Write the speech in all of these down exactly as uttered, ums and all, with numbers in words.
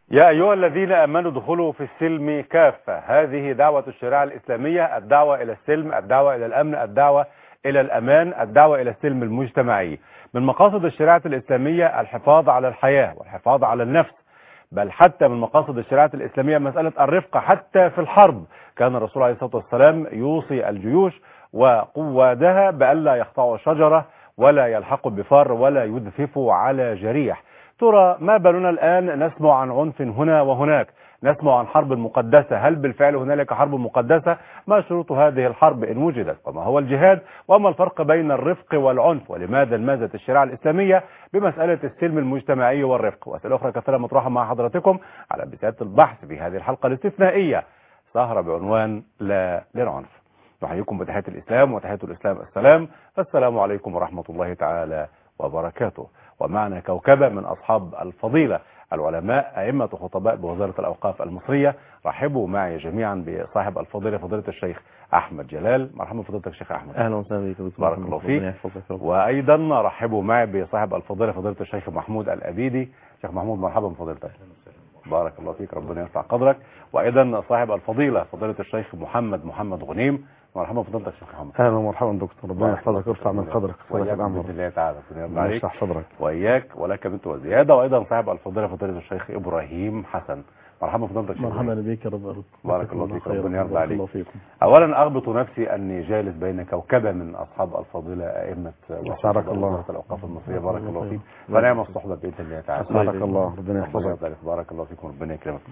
يا أيها الذين آمنوا ادخلوا في السلم كافة. هذه دعوة الشريعة الإسلامية، الدعوة إلى السلم، الدعوة إلى الأمن، الدعوة إلى الأمان، الدعوة إلى السلم المجتمعي. من مقاصد الشريعة الإسلامية الحفاظ على الحياة والحفاظ على النفس، بل حتى من مقاصد الشريعة الإسلامية مسألة الرفق حتى في الحرب. كان الرسول عليه الصلاة والسلام يوصي الجيوش وقوادها بألا يقطعوا شجرة ولا يلحقوا بفار ولا يدففوا على جريح. ترى ما بالنا الآن نسمع عن عنف هنا وهناك، نسمع عن حرب مقدسة. هل بالفعل هنالك حرب مقدسة؟ ما شروط هذه الحرب إن وجدت؟ وما هو الجهاد؟ وما الفرق بين الرفق والعنف؟ ولماذا المازت الشريعة الإسلامية بمسألة السلم المجتمعي والرفق؟ وأسئلة أخرى كثيرة مطروحة مع حضراتكم على بداية البحث في هذه الحلقة الاستثنائية، سهرة بعنوان لا للعنف. نحييكم بتحية الإسلام، وتحية الإسلام السلام. السلام عليكم ورحمة الله تعالى وبركاته. ومعنا كوكبة من أصحاب الفضيلة، العلماء، أئمة خطباء بوزارة الأوقاف المصرية. رحبوا معي جميعا بصاحب الفضيلة فضيلة الشيخ أحمد جلال. مرحبا فضيلتك الشيخ أحمد. أهلا وسهلا بك. بارك الله فيك. وأيضا رحبوا معي بصاحب الفضيلة فضيلة الشيخ محمود الأبيدي. شيخ محمود مرحبا بفضيلتك. بارك الله فيك، ربنا يرفع قدرك. وأيضا صاحب الفضيلة فضيلة الشيخ محمد محمد غنيم. مرحبا بفضيلتك شيخ محمد. اهلا ومرحبا دكتور، ربنا يحفظك ويرفع من قدرك. وإياك بإذن الله تعالى، ربنا عليك يشرح صدرك وإياك ولك بنت وزيادة. وأيضا صاحب الفضيلة فضيلة الشيخ إبراهيم حسن. مرحبا بفضيلتك. مرحبا بك يا رب. بارك الله فيك، ربنا يرضى عليك. أولا أغبط نفسي أني جالس بين كوكبة من أصحاب الفضيلة أئمة وزارة الأوقاف المصرية. بارك الله فيك، فنعم الصحبة بإذن الله تعالى. بارك الله، ربنا يحفظك. بارك الله فيكم، ربنا يكرمك.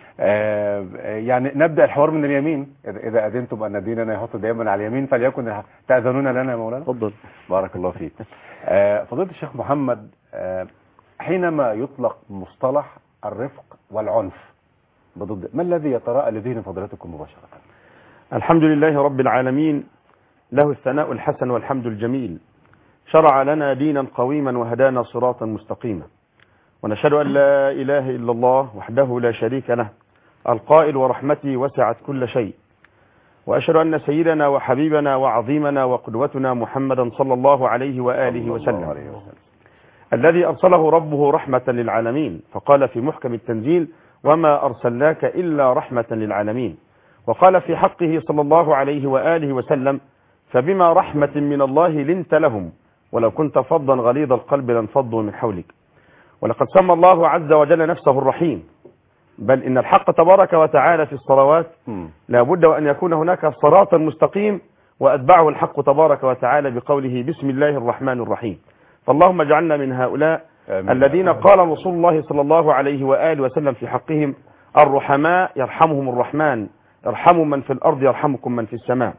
آه يعني نبدأ الحوار من اليمين، إذا أذنتم أن ديننا يحط دائما على اليمين فليكن تأذنون لنا يا مولانا. تفضل. بارك الله فيك. آه فضيلة الشيخ محمد، آه حينما يطلق مصطلح الرفق والعنف بضد، ما الذي يتراءى لذهن فضيلتكم مباشرة؟ الحمد لله رب العالمين، له الثناء الحسن والحمد الجميل. شرع لنا دينا قويما وهدانا صراطا مستقيما، ونشهد أن لا إله إلا الله وحده لا شريك له القائل ورحمتي وسعت كل شيء، وأشهد أن سيدنا وحبيبنا وعظيمنا وقدوتنا محمدا صلى الله عليه وآله وسلم الذي أرسله ربه رحمة للعالمين، فقال في محكم التنزيل: وما أرسلناك إلا رحمة للعالمين. وقال في حقه صلى الله عليه وآله وسلم: فبما رحمة من الله لنت لهم ولو كنت فظا غليظ القلب لانفضوا من حولك. ولقد سمى الله عز وجل نفسه الرحيم، بل إن الحق تبارك وتعالى في الصلوات لا بد وأن يكون هناك صراط مستقيم، وأتبعه الحق تبارك وتعالى بقوله: بسم الله الرحمن الرحيم. فاللهم اجعلنا من هؤلاء آمين. الذين قال رسول الله صلى الله عليه وآله وسلم في حقهم: الرحماء يرحمهم الرحمن، ارحموا من في الأرض يرحمكم من في السماء.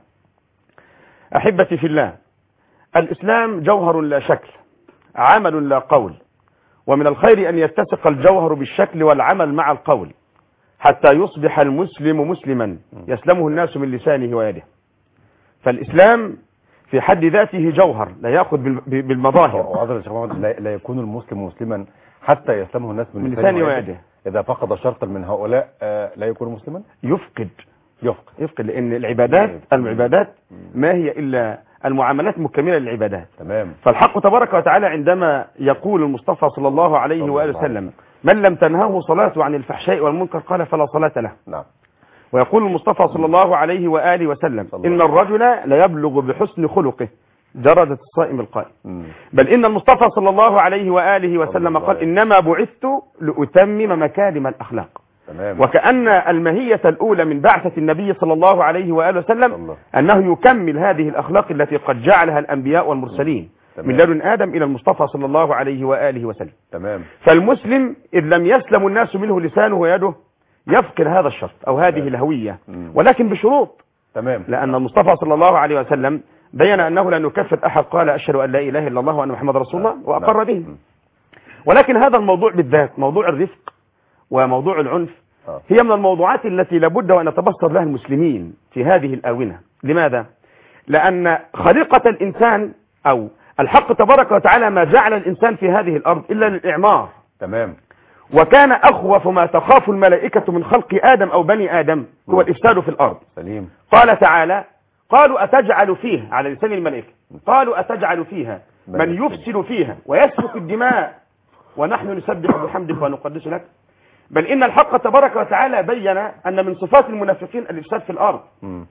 أحبتي في الله، الإسلام جوهر لا شكل، عمل لا قول، ومن الخير أن يتسق الجوهر بالشكل والعمل مع القول حتى يصبح المسلم مسلما يسلمه الناس من لسانه ويده. فالإسلام في حد ذاته جوهر لا يأخذ بالمظاهر. لا يكون المسلم مسلما حتى يسلمه الناس من, من لسانه ويده. إذا فقد شرطا من هؤلاء لا يكون مسلما. يفقد يفقد يفقد لأن العبادات العبادات ما هي إلا المعاملات مكملة للعبادات. تمام. فالحق تبارك وتعالى عندما يقول المصطفى صلى الله عليه وآله وسلم: من لم تنهه صلاته عن الفحشاء والمنكر قال فلا صلاة له. نعم. ويقول المصطفى صلى الله عليه وآله وسلم: إن الرجل ليبلغ بحسن خلقه درجة الصائم القائم. بل إن المصطفى صلى الله عليه وآله وسلم قال: إنما بعثت لأتمم مكارم الأخلاق. تمام. وكأن الماهية الأولى من بعثة النبي صلى الله عليه وآله وسلم الله. أنه يكمل هذه الأخلاق التي قد جعلها الأنبياء والمرسلين. تمام. من لدن آدم إلى المصطفى صلى الله عليه وآله وسلم. تمام. فالمسلم إذ لم يسلم الناس منه لسانه ويده يفقد هذا الشرط أو هذه تمام. الهوية، ولكن بشروط. تمام. لأن المصطفى صلى الله عليه وسلم بين أنه لا نكفر أحد قال أشهد أن لا إله إلا الله وأن محمد رسول الله وأقر به. ولكن هذا الموضوع بالذات، موضوع الرفق وموضوع العنف، هي من الموضوعات التي لابد وأن نتبصر لها المسلمين في هذه الآونة. لماذا؟ لأن خليقة الإنسان أو الحق تبارك وتعالى ما جعل الإنسان في هذه الأرض إلا للإعمار. تمام. وكان أخوف ما تخاف الملائكة من خلق آدم أو بني آدم هو الإفساد في الأرض. سليم. قال تعالى: قالوا أتجعل فيها، على لسان الملائكة، قالوا أتجعل فيها من يفسد فيها ويسفك الدماء ونحن نسبح بحمدك ونقدس لك. بل إن الحق تبارك وتعالى بين أن من صفات المنافقين الإفساد في الأرض. م.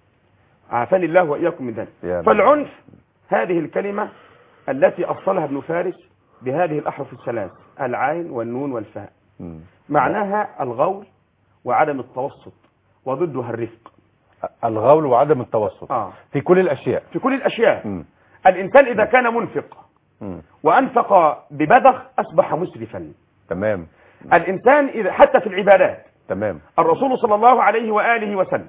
عافاني الله وإياكم من ذلك. يا فالعنف هذه الكلمة التي أصلها ابن فارس بهذه الأحرف الثلاث العين والنون والفاء، م. معناها الغول وعدم التوسط، وضدها الرفق. الغول وعدم التوسط آه. في كل الأشياء. في كل الأشياء. م. الإنسان إذا كان منفق م. وأنفق ببذخ أصبح مسرفا. تمام. الإنسان إذا حتى في العبادات. تمام. الرسول صلى الله عليه وآله وسلم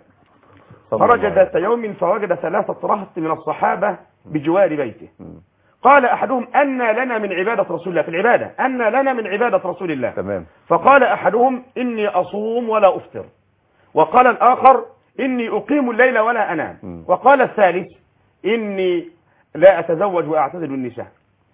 خرج ذات يوم فوجد ثلاثة رهط من الصحابة بجوار بيته. م. قال أحدهم أن لنا من عبادة رسول الله، في العبادة أن لنا من عبادة رسول الله. تمام. فقال أحدهم إني أصوم ولا أفطر، وقال الآخر إني أقيم الليل ولا أنام، م. وقال الثالث إني لا أتزوج وأعتزل النساء.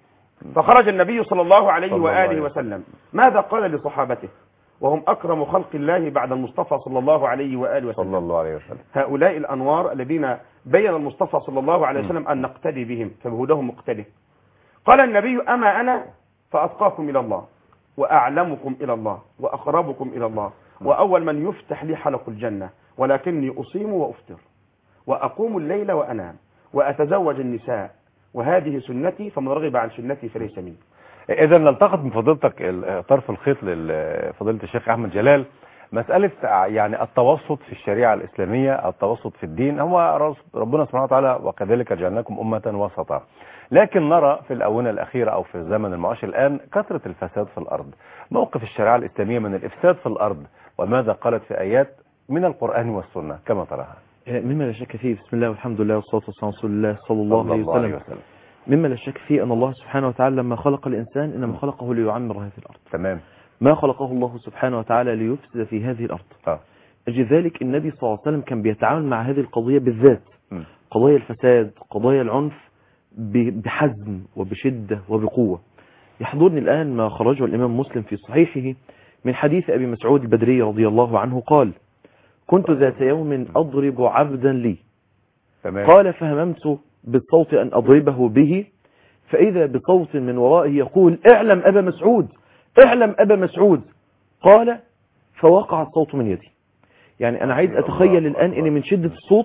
فخرج النبي صلى الله عليه صلى وآله الله وسلم، ماذا قال لصحابته وهم أكرم خلق الله بعد المصطفى صلى الله عليه وآله وسلم؟ صلى الله عليه وسلم. هؤلاء الأنوار الذين بين المصطفى صلى الله عليه وسلم أن نقتدي بهم، فبهداهم مقتدي. قال النبي أما أنا فأتقاكم إلى الله وأعلمكم إلى الله وأقربكم إلى الله وأول من يفتح لي حلق الجنة، ولكني أصيم وأفطر وأقوم الليل وأنام وأتزوج النساء، وهذه سنتي فمن رغب عن سنتي فليس مني. إذا نلتقط من فضيلتك ال- طرف الخيط لفضيلة الشيخ أحمد جلال، مسألة يعني التوسط في الشريعة الإسلامية، التوسط في الدين، هو رس- ربنا سبحانه وتعالى وكذلك جعلناكم أمة وسطا. لكن نرى في الآونة الأخيرة أو في الزمن المعاش الآن كثرة الفساد في الأرض. موقف الشريعة الإسلامية من الإفساد في الأرض، وماذا قالت في آيات من القرآن والسنة كما تراها؟ مما لا شك فيه، بسم الله والحمد لله والصلاة والسلام على رسول الله صلى الله عليه وسلم. وسلم. مما لا شك فيه أن الله سبحانه وتعالى لما خلق الإنسان إنما خلقه ليعمر هذه الأرض. تمام. ما خلقه الله سبحانه وتعالى ليفسد في هذه الأرض. آه. أجل ذلك النبي صلى الله عليه وسلم كان بيتعامل مع هذه القضية بالذات، م. قضايا الفساد، قضايا العنف، ب- بحزم وبشدة وبقوة. يحضرني الآن ما خرجه الإمام مسلم في صحيحه من حديث أبي مسعود البدري رضي الله عنه قال: كنت ذات يوم أضرب عبدا لي، تمام. قال فهممت بالصوت أن أضربه به، فإذا بصوت من ورائه يقول: اعلم أبا مسعود، اعلم أبا مسعود. قال فوقع الصوت من يدي. يعني أنا عايز أتخيل الآن أن من شدة الصوت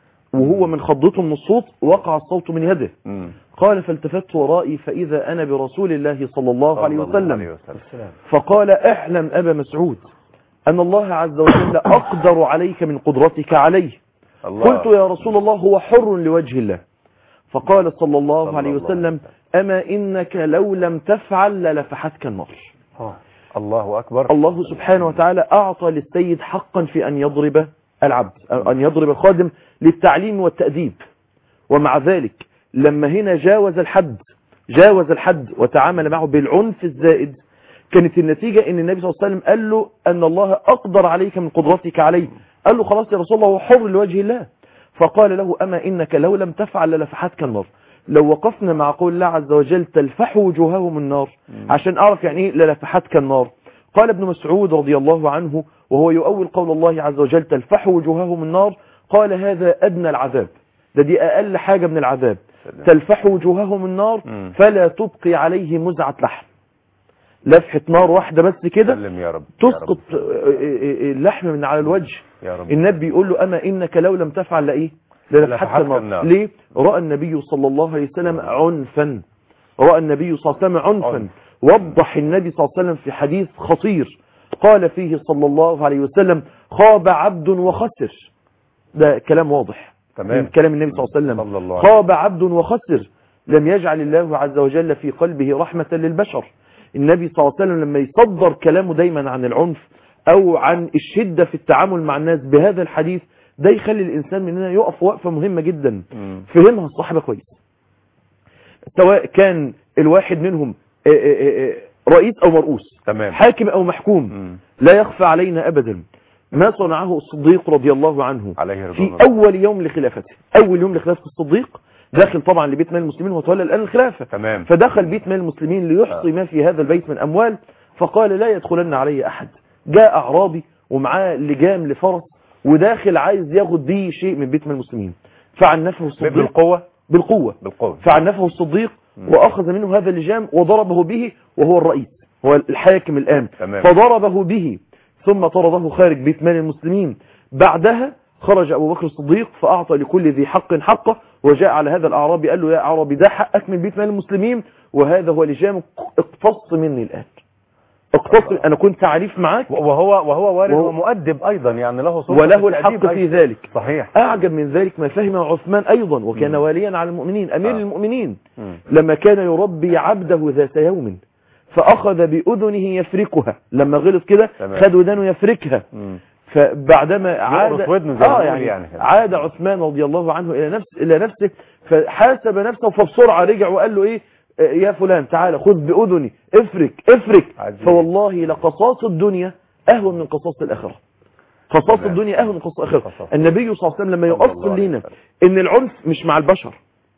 وهو من خضته من الصوت وقع الصوت من يده. م. قال فالتفت ورائي فإذا أنا برسول الله صلى الله عليه صلى الله عليه وسلم، وسلم. فقال اعلم أبا مسعود أن الله عز وجل أقدر عليك من قدرتك عليه. الله. قلت يا رسول الله هو حر لوجه الله. فقال صلى الله صلى عليه الله وسلم: أما إنك لو لم تفعل للفحتك النار. الله أكبر. الله سبحانه وتعالى أعطى للسيد حقا في أن يضرب العبد، أن يضرب الخادم للتعليم والتأديب، ومع ذلك لما هنا جاوز الحد جاوز الحد وتعامل معه بالعنف الزائد، كانت النتيجة ان النبي صلى الله عليه وسلم قال له ان الله اقدر عليك من قدرتك عليه. قال له خلاص يا رسول الله هو حر لوجه الله. فقال له: اما انك لو لم تفعل للفحتك النار. لو وقفنا مع قول الله عز وجل تلفح وجوههم النار عشان اعرف يعني ايه للفحتك النار، قال ابن مسعود رضي الله عنه وهو يؤول قول الله عز وجل تلفح وجوههم النار، قال هذا ادنى العذاب، ده دي اقل حاجة من العذاب. تلفح وجوههم النار فلا تبقي عليه مزعة لحم، لفحة نار واحدة بس كده سلم يا رب. تسقط اللحم من على الوجه. يا رب. النبي يقول له: أما إنك لو لم تفعل لإيه للفحتك النار. النار. ليه؟ رأى النبي صلى الله عليه وسلم عنفا، رأى النبي صلى الله عليه وسلم عنفا. عنف. وضح النبي صلى الله عليه وسلم في حديث خطير قال فيه صلى الله عليه وسلم: خاب عبد وخسر. ده كلام واضح تمام. من كلام النبي صلى الله عليه صلى وسلم. الله عليه خاب عبد وخسر لم يجعل الله عز وجل في قلبه رحمة للبشر. النبي صلى الله عليه وسلم لما يصدر كلامه دايما عن العنف او عن الشدة في التعامل مع الناس بهذا الحديث، ده يخلي الانسان مننا يقف وقفة مهمة جدا. م. فهمها الصحابة كويس، سواء كان الواحد منهم رئيس او مرؤوس، تمام. حاكم او محكوم. م. لا يخفى علينا ابدا ما صنعه الصديق رضي الله عنه عليه في رضوان الله. اول يوم لخلافته. اول يوم لخلافة الصديق داخل طبعا لبيت مال المسلمين وتولى الآن الخلافة. تمام. فدخل بيت مال المسلمين ليحصي ما في هذا البيت من أموال، فقال لا يدخلن علي أحد. جاء أعرابي ومعاه لجام لفرس وداخل عايز ياخد بيه شيء من بيت مال المسلمين، فعنفه الصديق بالقوة بالقوة بالقوة فعنفه الصديق وأخذ منه هذا اللجام وضربه به، وهو الرئيس هو الحاكم الآن. تمام. فضربه به ثم طرده خارج بيت مال المسلمين. بعدها خرج أبو بكر الصديق فأعطى لكل ذي حق حقه، وجاء على هذا الأعرابي قال له يا أعرابي ده حقك من بيت مال المسلمين وهذا هو لجامك، اقتص مني الآن، اقتص، أنا كنت عريف معاك. وهو وهو وارد ومؤدب أيضا، يعني له صفة وله الحق في ذلك. صحيح. أعجب من ذلك ما فهم عثمان أيضا، وكان م. واليا على المؤمنين أمير آه. المؤمنين م. لما كان يربي عبده ذات يوم فأخذ بأذنه يفركها، لما غلط كده خد ودانه يفركها. م. فبعدما عاد آه يعني يعني عاد عثمان رضي الله عنه إلى نفس إلى نفسه فحاسب نفسه، فبسرعة رجع وقال له إيه يا فلان تعالى خذ بأذني افرك افرك عجيب. فوالله لقصاص الدنيا أهون من قصاص الآخرة، قصاص الدنيا أهون من قصاص الآخرة. النبي صلى الله عليه وسلم لما يؤصل لنا إن العنف مش مع البشر،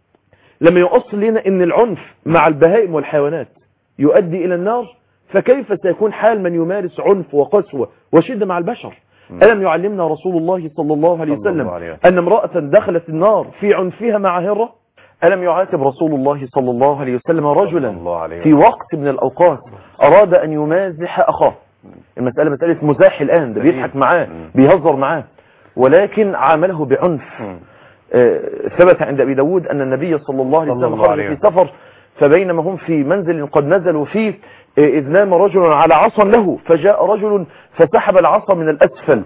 لما يؤصل لنا إن العنف مع البهائم والحيوانات يؤدي إلى النار، فكيف سيكون حال من يمارس عنف وقسوة وشدة مع البشر؟ ألم يعلمنا رسول الله صلى الله عليه وسلم أن امرأة دخلت النار في عنفها مع هرة؟ ألم يعاتب رسول الله صلى الله عليه وسلم رجلا في وقت من الأوقات أراد أن يمازح أخاه؟ المسألة مسألة مزاح الآن، ده بيضحك معاه بيهزر معاه، ولكن عامله بعنف. آه ثبت عند أبي داود أن النبي صلى الله عليه وسلم خرج في سفر، فبينما هم في منزل قد نزلوا فيه إذ نام رجل على عصا له، فجاء رجل فسحب العصا من الأسفل،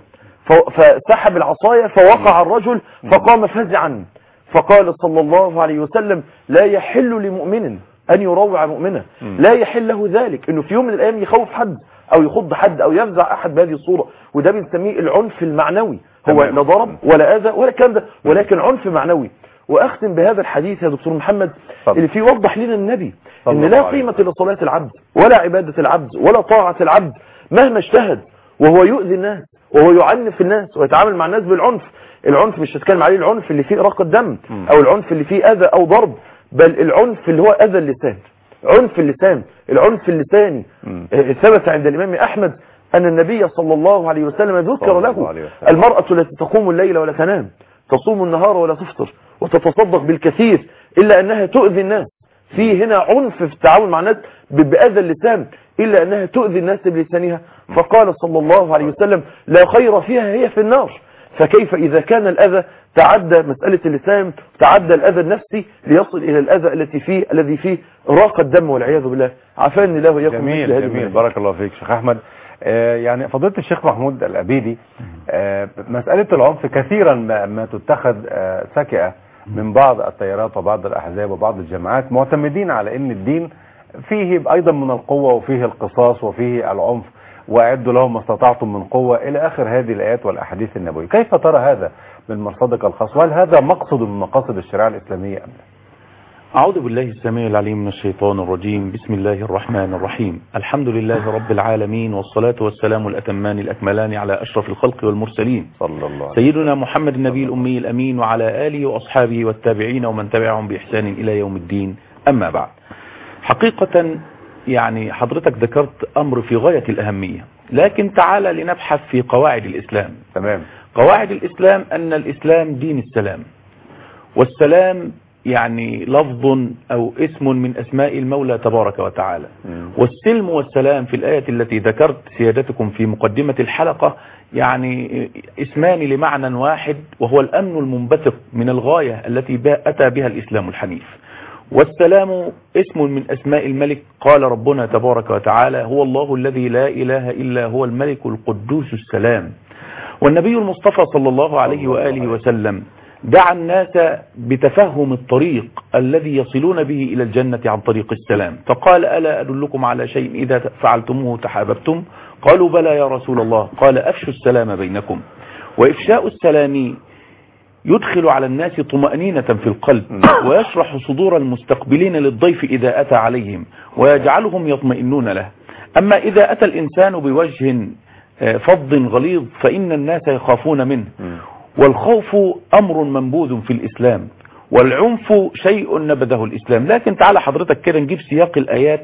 فسحب العصاية فوقع الرجل فقام فزعا، فقال صلى الله عليه وسلم لا يحل لمؤمن أن يروع مؤمنة، لا يحل له ذلك، إنه في يوم من الأيام يخوف حد أو يخض حد أو يفزع أحد بهذه الصورة، وده بنسميه العنف المعنوي. هو لا ضرب ولا أذى ولا كلام ده، ولكن عنف معنوي. وأختم بهذا الحديث يا دكتور محمد طب. اللي فيه وضح لنا النبي إن لا قيمة لصلاة العبد ولا عبادة العبد ولا طاعة العبد مهما اجتهد وهو يؤذي الناس وهو يعنف الناس ويتعامل مع الناس بالعنف. العنف مش هتكلم عليه العنف اللي فيه إراقة دم أو العنف اللي فيه أذى أو ضرب، بل العنف اللي هو أذى اللسان، عنف اللسان، العنف اللساني. ثبت عند الإمام أحمد أن النبي صلى الله عليه وسلم ذكر له المرأة التي تقوم الليل ولا تنام، تصوم النهار ولا تفطر، وتتصدق بالكثير إلا أنها تؤذي الناس. في هنا عنف في التعامل مع الناس بأذى اللسان، إلا أنها تؤذي الناس بلسانها. فقال صلى الله عليه وسلم لا خير فيها، هي في النار. فكيف إذا كان الأذى تعدى مسألة اللسان، تعدى الأذى النفسي ليصل إلى الأذى التي فيه الذي فيه راقة الدم والعياذ بالله. عافاني الله وإياكم. جميل جميل، بارك الله فيك شيخ أحمد. آه يعني فضيلة الشيخ محمود الأبيدي، آه مسألة العنف كثيرا ما, ما تتخذ آه سكئة من بعض التيارات وبعض الأحزاب وبعض الجماعات، معتمدين على أن الدين فيه أيضا من القوة وفيه القصاص وفيه العنف، وأعدوا لهم ما استطعتم من قوة إلى آخر هذه الآيات والأحاديث النبوية. كيف ترى هذا من مرصدك الخاص، وهل هذا مقصد من مقاصد الشريعة الإسلامية أم لا؟ أعوذ بالله السميع العليم من الشيطان الرجيم. بسم الله الرحمن الرحيم. الحمد لله رب العالمين، والصلاة والسلام الأتمان الأكملان على أشرف الخلق والمرسلين صلى الله سيدنا محمد النبي الأمي الأمين وعلى آله وأصحابه والتابعين ومن تبعهم بإحسان إلى يوم الدين. أما بعد، حقيقة يعني حضرتك ذكرت أمر في غاية الأهمية، لكن تعالى لنبحث في قواعد الإسلام. تمام. قواعد الإسلام أن الإسلام دين السلام، والسلام يعني لفظ أو اسم من أسماء المولى تبارك وتعالى. م. والسلم والسلام في الآية التي ذكرت سيادتكم في مقدمة الحلقة يعني اسمان لمعنى واحد، وهو الأمن المنبثق من الغاية التي أتى بها الإسلام الحنيف. والسلام اسم من أسماء الملك، قال ربنا تبارك وتعالى هو الله الذي لا إله إلا هو الملك القدوس السلام. والنبي المصطفى صلى الله عليه وآله وسلم دعا الناس بتفهم الطريق الذي يصلون به إلى الجنة عن طريق السلام، فقال ألا أدلكم على شيء إذا فعلتموه تحاببتم؟ قالوا بلى يا رسول الله، قال أفشوا السلام بينكم. وإفشاء السلام يدخل على الناس طمأنينة في القلب، ويشرح صدور المستقبلين للضيف إذا أتى عليهم، ويجعلهم يطمئنون له. أما إذا أتى الإنسان بوجه فظ غليظ فإن الناس يخافون منه، والخوف أمر منبوذ في الإسلام، والعنف شيء نبذه الإسلام. لكن تعالى حضرتك كده نجيب سياق الآيات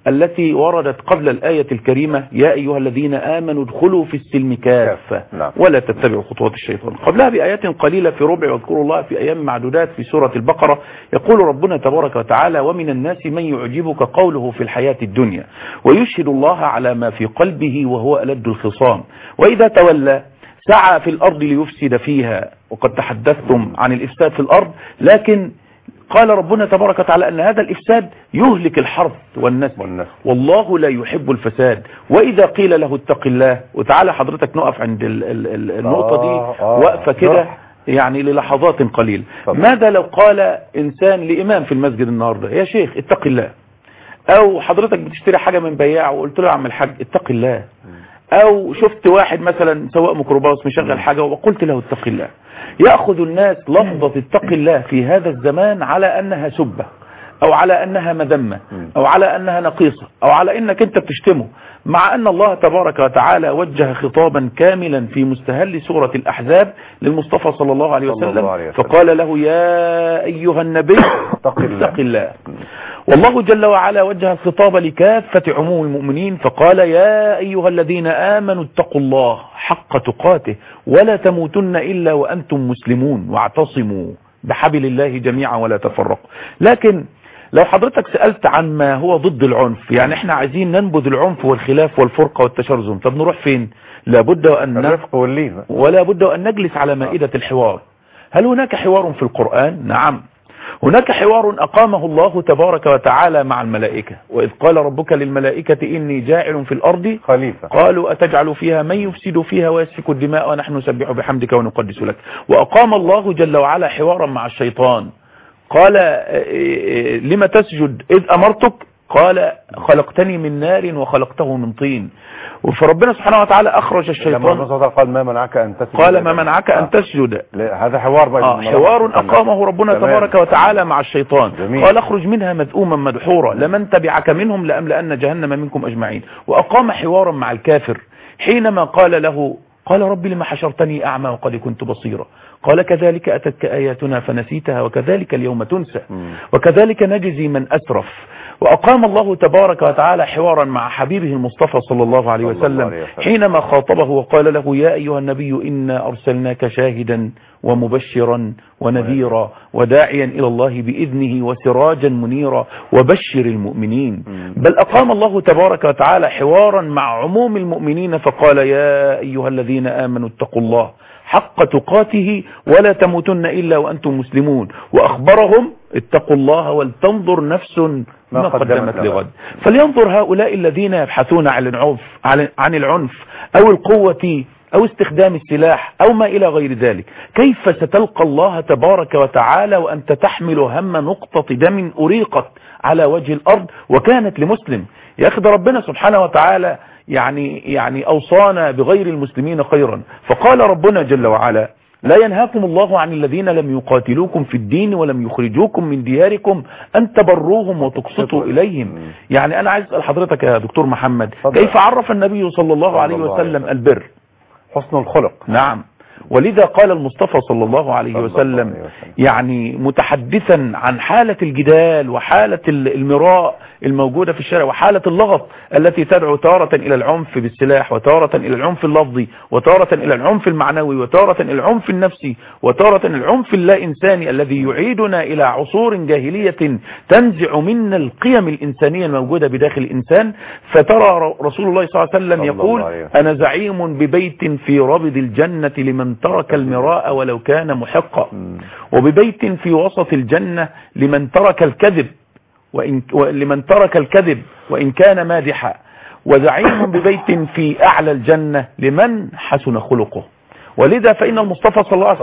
التي وردت قبل الآية الكريمة يا أيها الذين آمنوا ادخلوا في السلم كافة ولا تتبعوا خطوات الشيطان. قبلها بآيات قليلة في ربع واذكروا الله في أيام معدودات في سورة البقرة يقول ربنا تبارك وتعالى ومن الناس من يعجبك قوله في الحياة الدنيا ويشهد الله على ما في قلبه وهو ألد الخصام وإذا تولى سعى في الأرض ليفسد فيها. وقد تحدثتم عن الإفساد في الأرض لكن قال ربنا تبارك وتعالى أن هذا الإفساد يهلك الحرث والنسل والله لا يحب الفساد. وإذا قيل له اتق الله وتعالى حضرتك نقف عند النقطة دي وقفة كده يعني للحظات قليلة. ماذا لو قال إنسان لإمام في المسجد النهاردة يا شيخ اتق الله، أو حضرتك بتشتري حاجة من بياع وقلت له يا عم الحاج اتق الله، او شفت واحد مثلا سواق ميكروباص مشغل حاجة وقلت له اتق الله. يأخذ الناس لفظة اتق الله في هذا الزمان على انها سبة او على انها مذمة او على انها نقيصة او على انك انت بتشتمه، مع ان الله تبارك وتعالى وجه خطابا كاملا في مستهل سورة الاحزاب للمصطفى صلى الله عليه وسلم فقال له يا ايها النبي اتق الله. والله جل وعلا وجه الخطاب لكافة عموم المؤمنين فقال يا أيها الذين آمنوا اتقوا الله حق تقاته ولا تموتن إلا وأنتم مسلمون واعتصموا بحبل الله جميعا ولا تفرقوا. لكن لو حضرتك سألت عن ما هو ضد العنف، يعني احنا عايزين ننبذ العنف والخلاف والفرقة والتشرذم، طب نروح فين؟ لابد أن الرفق واللين ولا بد أن نجلس على مائدة الحوار. هل هناك حوار في القرآن؟ نعم، هناك حوار أقامه الله تبارك وتعالى مع الملائكة. وإذ قال ربك للملائكة إني جاعل في الأرض خليفة قالوا أتجعل فيها من يفسد فيها ويسفك الدماء ونحن نسبح بحمدك ونقدس لك. وأقام الله جل وعلا حوارا مع الشيطان قال لما تسجد إذ أمرتك قال خلقتني من نار وخلقته من طين. فربنا سبحانه وتعالى أخرج الشيطان قال ما منعك أن تسجد قال ما منعك أن تسجد. هذا حوار بقى آه حوار أقامه ربنا تبارك وتعالى مع الشيطان. جميل. قال اخرج منها مذءوما مدحورا لمن تبعك منهم لأملأن جهنم منكم أجمعين. وأقام حوارا مع الكافر حينما قال له قال رب لما حشرتني أعمى وقد كنت بصيرا قال كذلك أتتك آياتنا فنسيتها وكذلك اليوم تنسى وكذلك نجزي من أسرف. وأقام الله تبارك وتعالى حوارا مع حبيبه المصطفى صلى الله عليه وسلم حينما خاطبه وقال له يا أيها النبي إنا أرسلناك شاهدا ومبشرا ونذيرا وداعيا إلى الله بإذنه وسراجا منيرا وبشر المؤمنين. بل أقام الله تبارك وتعالى حوارا مع عموم المؤمنين فقال يا أيها الذين آمنوا اتقوا الله حق تقاته ولا تموتن إلا وأنتم مسلمون. وأخبرهم اتقوا الله ولتنظر نفس ما قدمت لغد. فلينظر هؤلاء الذين يبحثون عن العنف عن العنف أو القوة أو استخدام السلاح أو ما إلى غير ذلك كيف ستلقى الله تبارك وتعالى وأنت تحمل هم نقطة دم أريقت على وجه الأرض وكانت لمسلم. ياخد ربنا سبحانه وتعالى يعني يعني أوصانا بغير المسلمين خيرا. فقال ربنا جل وعلا لا ينهاكم الله عن الذين لم يقاتلوكم في الدين ولم يخرجوكم من دياركم أن تبروهم وتقسطوا إليهم. يعني أنا عايز أسأل حضرتك يا دكتور محمد كيف عرف النبي صلى الله عليه وسلم البر؟ حسن الخلق. نعم، ولذا قال المصطفى صلى الله عليه وسلم يعني متحدثا عن حالة الجدال وحالة المراء الموجودة في الشارع وحالة اللغط التي تدعو تارة إلى العنف بالسلاح وتارة إلى العنف اللفظي وتارة إلى العنف المعنوي وتارة إلى العنف النفسي وتارة إلى العنف اللا إنساني الذي يعيدنا إلى عصور جاهلية تنزع منا القيم الإنسانية الموجودة بداخل الإنسان. فترى رسول الله صلى الله عليه وسلم يقول أنا زعيم ببيت في ربد الجنة لمن ترك المراء ولو كان محقا وببيت في وسط الجنة لمن ترك الكذب وإن لمن ترك الكذب وإن كان مادحا وزعيم ببيت في أعلى الجنة لمن حسن خلقه. ولذا فإن المصطفى صلى الله عليه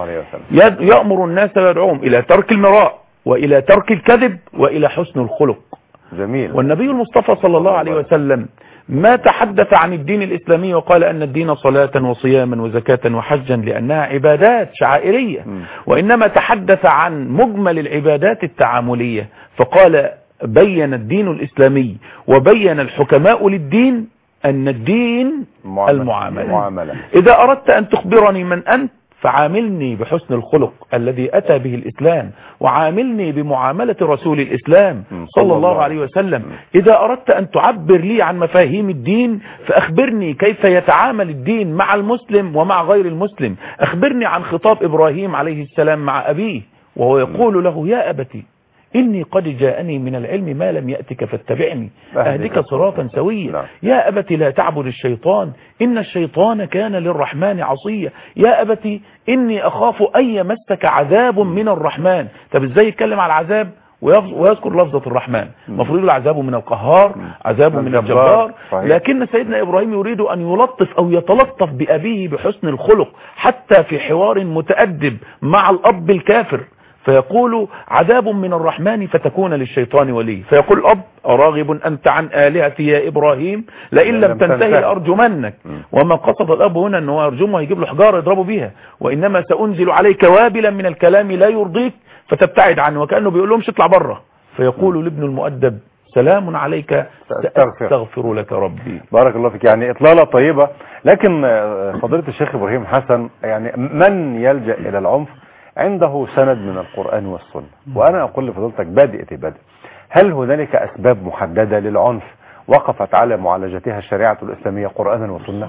وسلم يأمر الناس ويدعوهم إلى ترك المراء وإلى ترك الكذب وإلى حسن الخلق. جميل. والنبي المصطفى صلى الله عليه وسلم ما تحدث عن الدين الإسلامي وقال أن الدين صلاة وصياما وزكاة وحجا لأنها عبادات شعائرية م. وإنما تحدث عن مجمل العبادات التعاملية فقال بين الدين الإسلامي وبين الحكماء للدين أن الدين المعاملة. المعاملة. إذا أردت أن تخبرني من أنت فعاملني بحسن الخلق الذي أتى به الإسلام، وعاملني بمعاملة رسول الإسلام صلى الله عليه وسلم. إذا أردت أن تعبر لي عن مفاهيم الدين فأخبرني كيف يتعامل الدين مع المسلم ومع غير المسلم. أخبرني عن خطاب إبراهيم عليه السلام مع أبيه وهو يقول له يا أبتي إني قد جاءني من العلم ما لم يأتك فاتبعني أهدك صراطا سويا. يا أبت لا تعبد الشيطان إن الشيطان كان للرحمن عصيا. يا أبت إني أخاف أن يمسك عذاب من الرحمن. طب إزاي يتكلم على العذاب ويذكر لفظة الرحمن؟ مفروض العذاب من القهار، عذاب من الجبار، لكن سيدنا إبراهيم يريد أن يلطف أو يتلطف بأبيه بحسن الخلق حتى في حوار متأدب مع الأب الكافر، فيقول عذاب من الرحمن فتكون للشيطان ولي. فيقول الأب أراغب أنت عن آلهتي يا إبراهيم لئن لم تنتهي لأرجمنك. وما قصد الأب هنا أنه يرجمه يجيب له حجارة يضربه بها، وإنما سأنزل عليك وابلا من الكلام لا يرضيك فتبتعد عنه، وكأنه بيقول لهم اطلع بره. فيقول لابن المؤدب سلام عليك سأستغفر لك ربي. بارك الله فيك. يعني إطلالة طيبة. لكن فضيلة الشيخ إبراهيم حسن، يعني من يلجأ إلى العنف عنده سند من القرآن والسنة، وأنا أقول لفضيلتك بادئ بادئ، هل هنالك أسباب محددة للعنف وقفت على معالجتها الشريعة الإسلامية قرآنا وسنة؟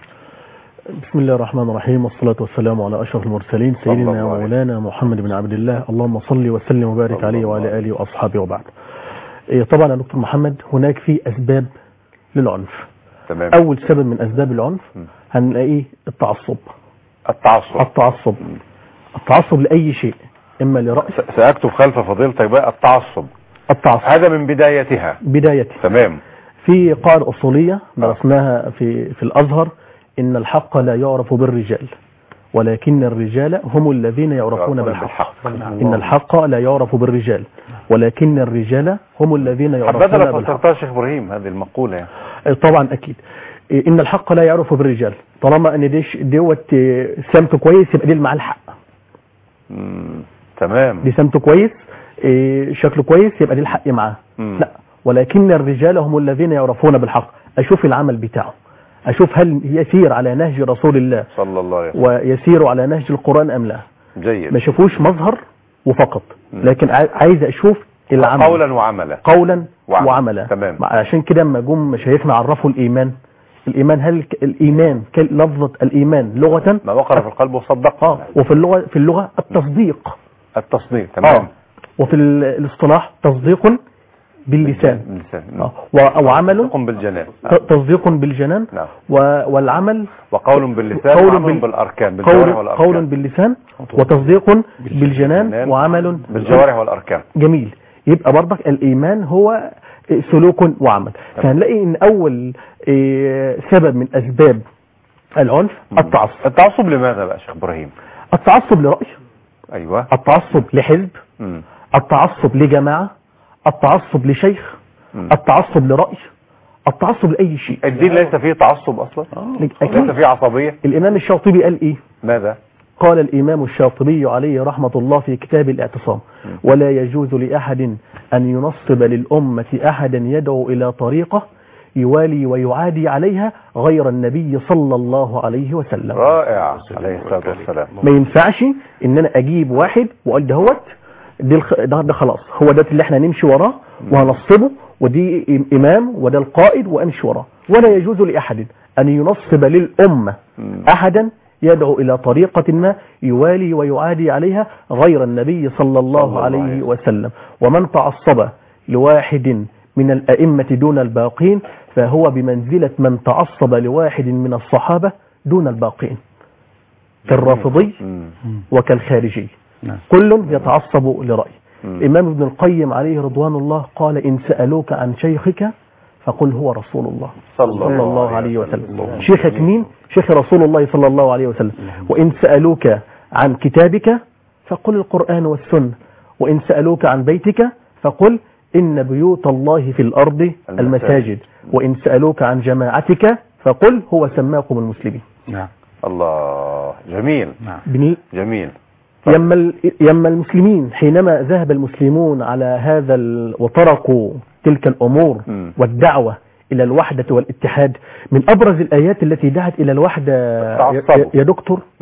بسم الله الرحمن الرحيم، والصلاة والسلام على أشرف المرسلين سيدنا ومولانا محمد بن عبد الله، اللهم صل وسلم وبارك عليه وعلى آله وأصحابه وبعد. طبعا يا دكتور محمد هناك في أسباب للعنف. تمام. أول سبب من أسباب العنف هنلاقيه التعصب. التعصب التعصب التعصب لأي شيء، إما لرأي. سأكتب خلف فضيلتك بقى التعصب. التعصب هذا من بدايتها. بدايتها. تمام. في قاعدة أصولية درسناها في في الأزهر، إن الحق لا يعرف بالرجال ولكن الرجال هم الذين يعرفون بالحق. إن الحق لا يعرف بالرجال ولكن الرجال هم الذين يعرفون بالحق. حبذا فسرتها شيخ إبراهيم هذه المقولة يعني. طبعا أكيد. إن الحق لا يعرف بالرجال، طالما أن ديش دوت سمته كويس يبقى دي مع الحق. مم. تمام. دي سمته كويس، شكله كويس، يبقى دي الحق معاه. لا، ولكن الرجال هم الذين يعرفون بالحق. أشوف العمل بتاعه، أشوف هل يسير على نهج رسول الله صلى الله عليه وسلم ويسير على نهج القرآن أم لا. جيد. ما شوفوش مظهر وفقط، لكن عايز أشوف العمل قولا وعملا. قولا وعمل. وعملا. تمام. عشان كده لما جم مشايخنا عرفوا الإيمان، الإيمان هل الإيمان لفظة الإيمان لغة ما وقر في القلب وصدق. آه. وفي اللغة في اللغة التصديق. التصديق. تمام. آه. وفي الاصطلاح تصديق باللسان. باللسان. آه. وعمل تصديق بالجنان. تصديق بالجنان. نعم. والعمل وقول باللسان قول وعمل بال... بالأركان بالجوارح والأركان. قول باللسان وتصديق بالجنان وعمل بالجوارح والأركان. جميل. يبقى برضك الإيمان هو سلوك وعمل. فهنلاقي ان اول سبب من اسباب العنف التعصب. التعصب لماذا بقى شيخ إبراهيم؟ التعصب لرأي. ايوه. التعصب لحزب. مم. التعصب لجماعة. التعصب لشيخ. مم. التعصب لرأي. التعصب لأي شيء. الدين ليس فيه تعصب اصلا. ليس فيه عصبية. الامام الشاطبي قال ايه؟ ماذا؟ قال الإمام الشاطبي عليه رحمة الله في كتاب الاعتصام: ولا يجوز لأحد أن ينصب للأمة أحدا يدعو إلى طريقة يوالي ويعادي عليها غير النبي صلى الله عليه وسلم. رائع عليه الصلاة والسلام. ما ينفعش إن أنا أجيب واحد وقال دهوت ده, ده خلاص هو ده اللي احنا نمشي وراه وهنصبه، ودي إمام وده القائد وأمشي وراه. ولا يجوز لأحد أن ينصب للأمة أحدا يدعو إلى طريقة ما يوالي ويعادي عليها غير النبي صلى الله عليه وسلم. ومن تعصب لواحد من الأئمة دون الباقين فهو بمنزلة من تعصب لواحد من الصحابة دون الباقين، كالرافضي وكالخارجي، كل يتعصب لرأي. الإمام ابن القيم عليه رضوان الله قال: إن سألوك عن شيخك فقل هو رسول الله صلى الله عليه وسلم. شيخك مين؟ شيخ رسول الله صلى الله عليه وسلم. وإن سألوك عن كتابك فقل القرآن والسنة، وإن سألوك عن بيتك فقل إن بيوت الله في الأرض المساجد، وإن سألوك عن جماعتك فقل هو سماكم المسلمين. نعم. الله جميل. نعم. جميل. يما يما المسلمين حينما ذهب المسلمون على هذا وتركوا تلك الأمور م. والدعوة إلى الوحدة والاتحاد، من أبرز الآيات التي دعت إلى الوحدة يا دكتور م.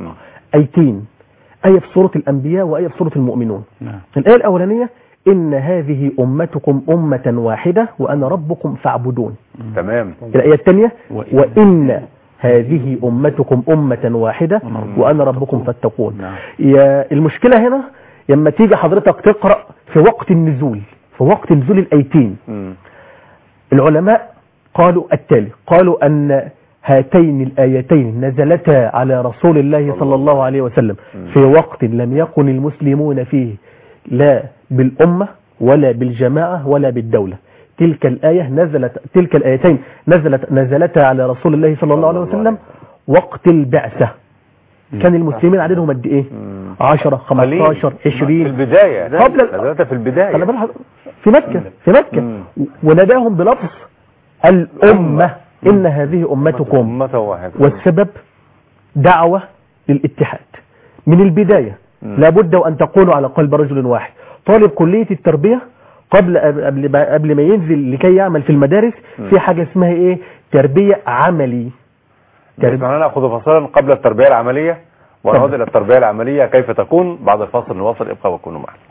آيتين، آية في سورة الأنبياء وآية في سورة المؤمنون. نعم. الآية الأولانية إن هذه أمتكم أمة واحدة وأنا ربكم فاعبدون. تمام. الآية الثانية وإن, وإن هذه أمتكم أمة واحدة وأنا ربكم فاتقون. نعم. يا المشكلة هنا لما تيجي حضرتك تقرأ في وقت النزول، في وقت نزول الآيتين، مم. العلماء قالوا التالي، قالوا أن هاتين الآيتين نزلتا على رسول الله صلى الله عليه وسلم في وقت لم يكن المسلمون فيه لا بالأمة ولا بالجماعة ولا بالدولة. تلك الآية نزلت تلك الآيتين نزلت نزلتا على رسول الله صلى الله عليه وسلم وقت البعثة. كان المسلمين عددهم قد ايه؟ عشرة خمستاشر عشرين في البداية قبل نزلت في البداية خلي بالك في مكة في مكة مم. وناداهم بلفظ الأمة إن هذه أمتكم، أمة واحدة. والسبب دعوة للاتحاد من البداية. لابد وأن تكونوا على قلب رجل واحد. طالب كلية التربية قبل قبل قبل ما ينزل لكي يعمل في المدارس في حاجة اسمها ايه؟ تربية عملي. نسمعنا نأخذ فصلا قبل التربية العملية ونعود إلى التربية العملية كيف تكون. بعد الفصل نواصل، ابقى وكونوا معنا.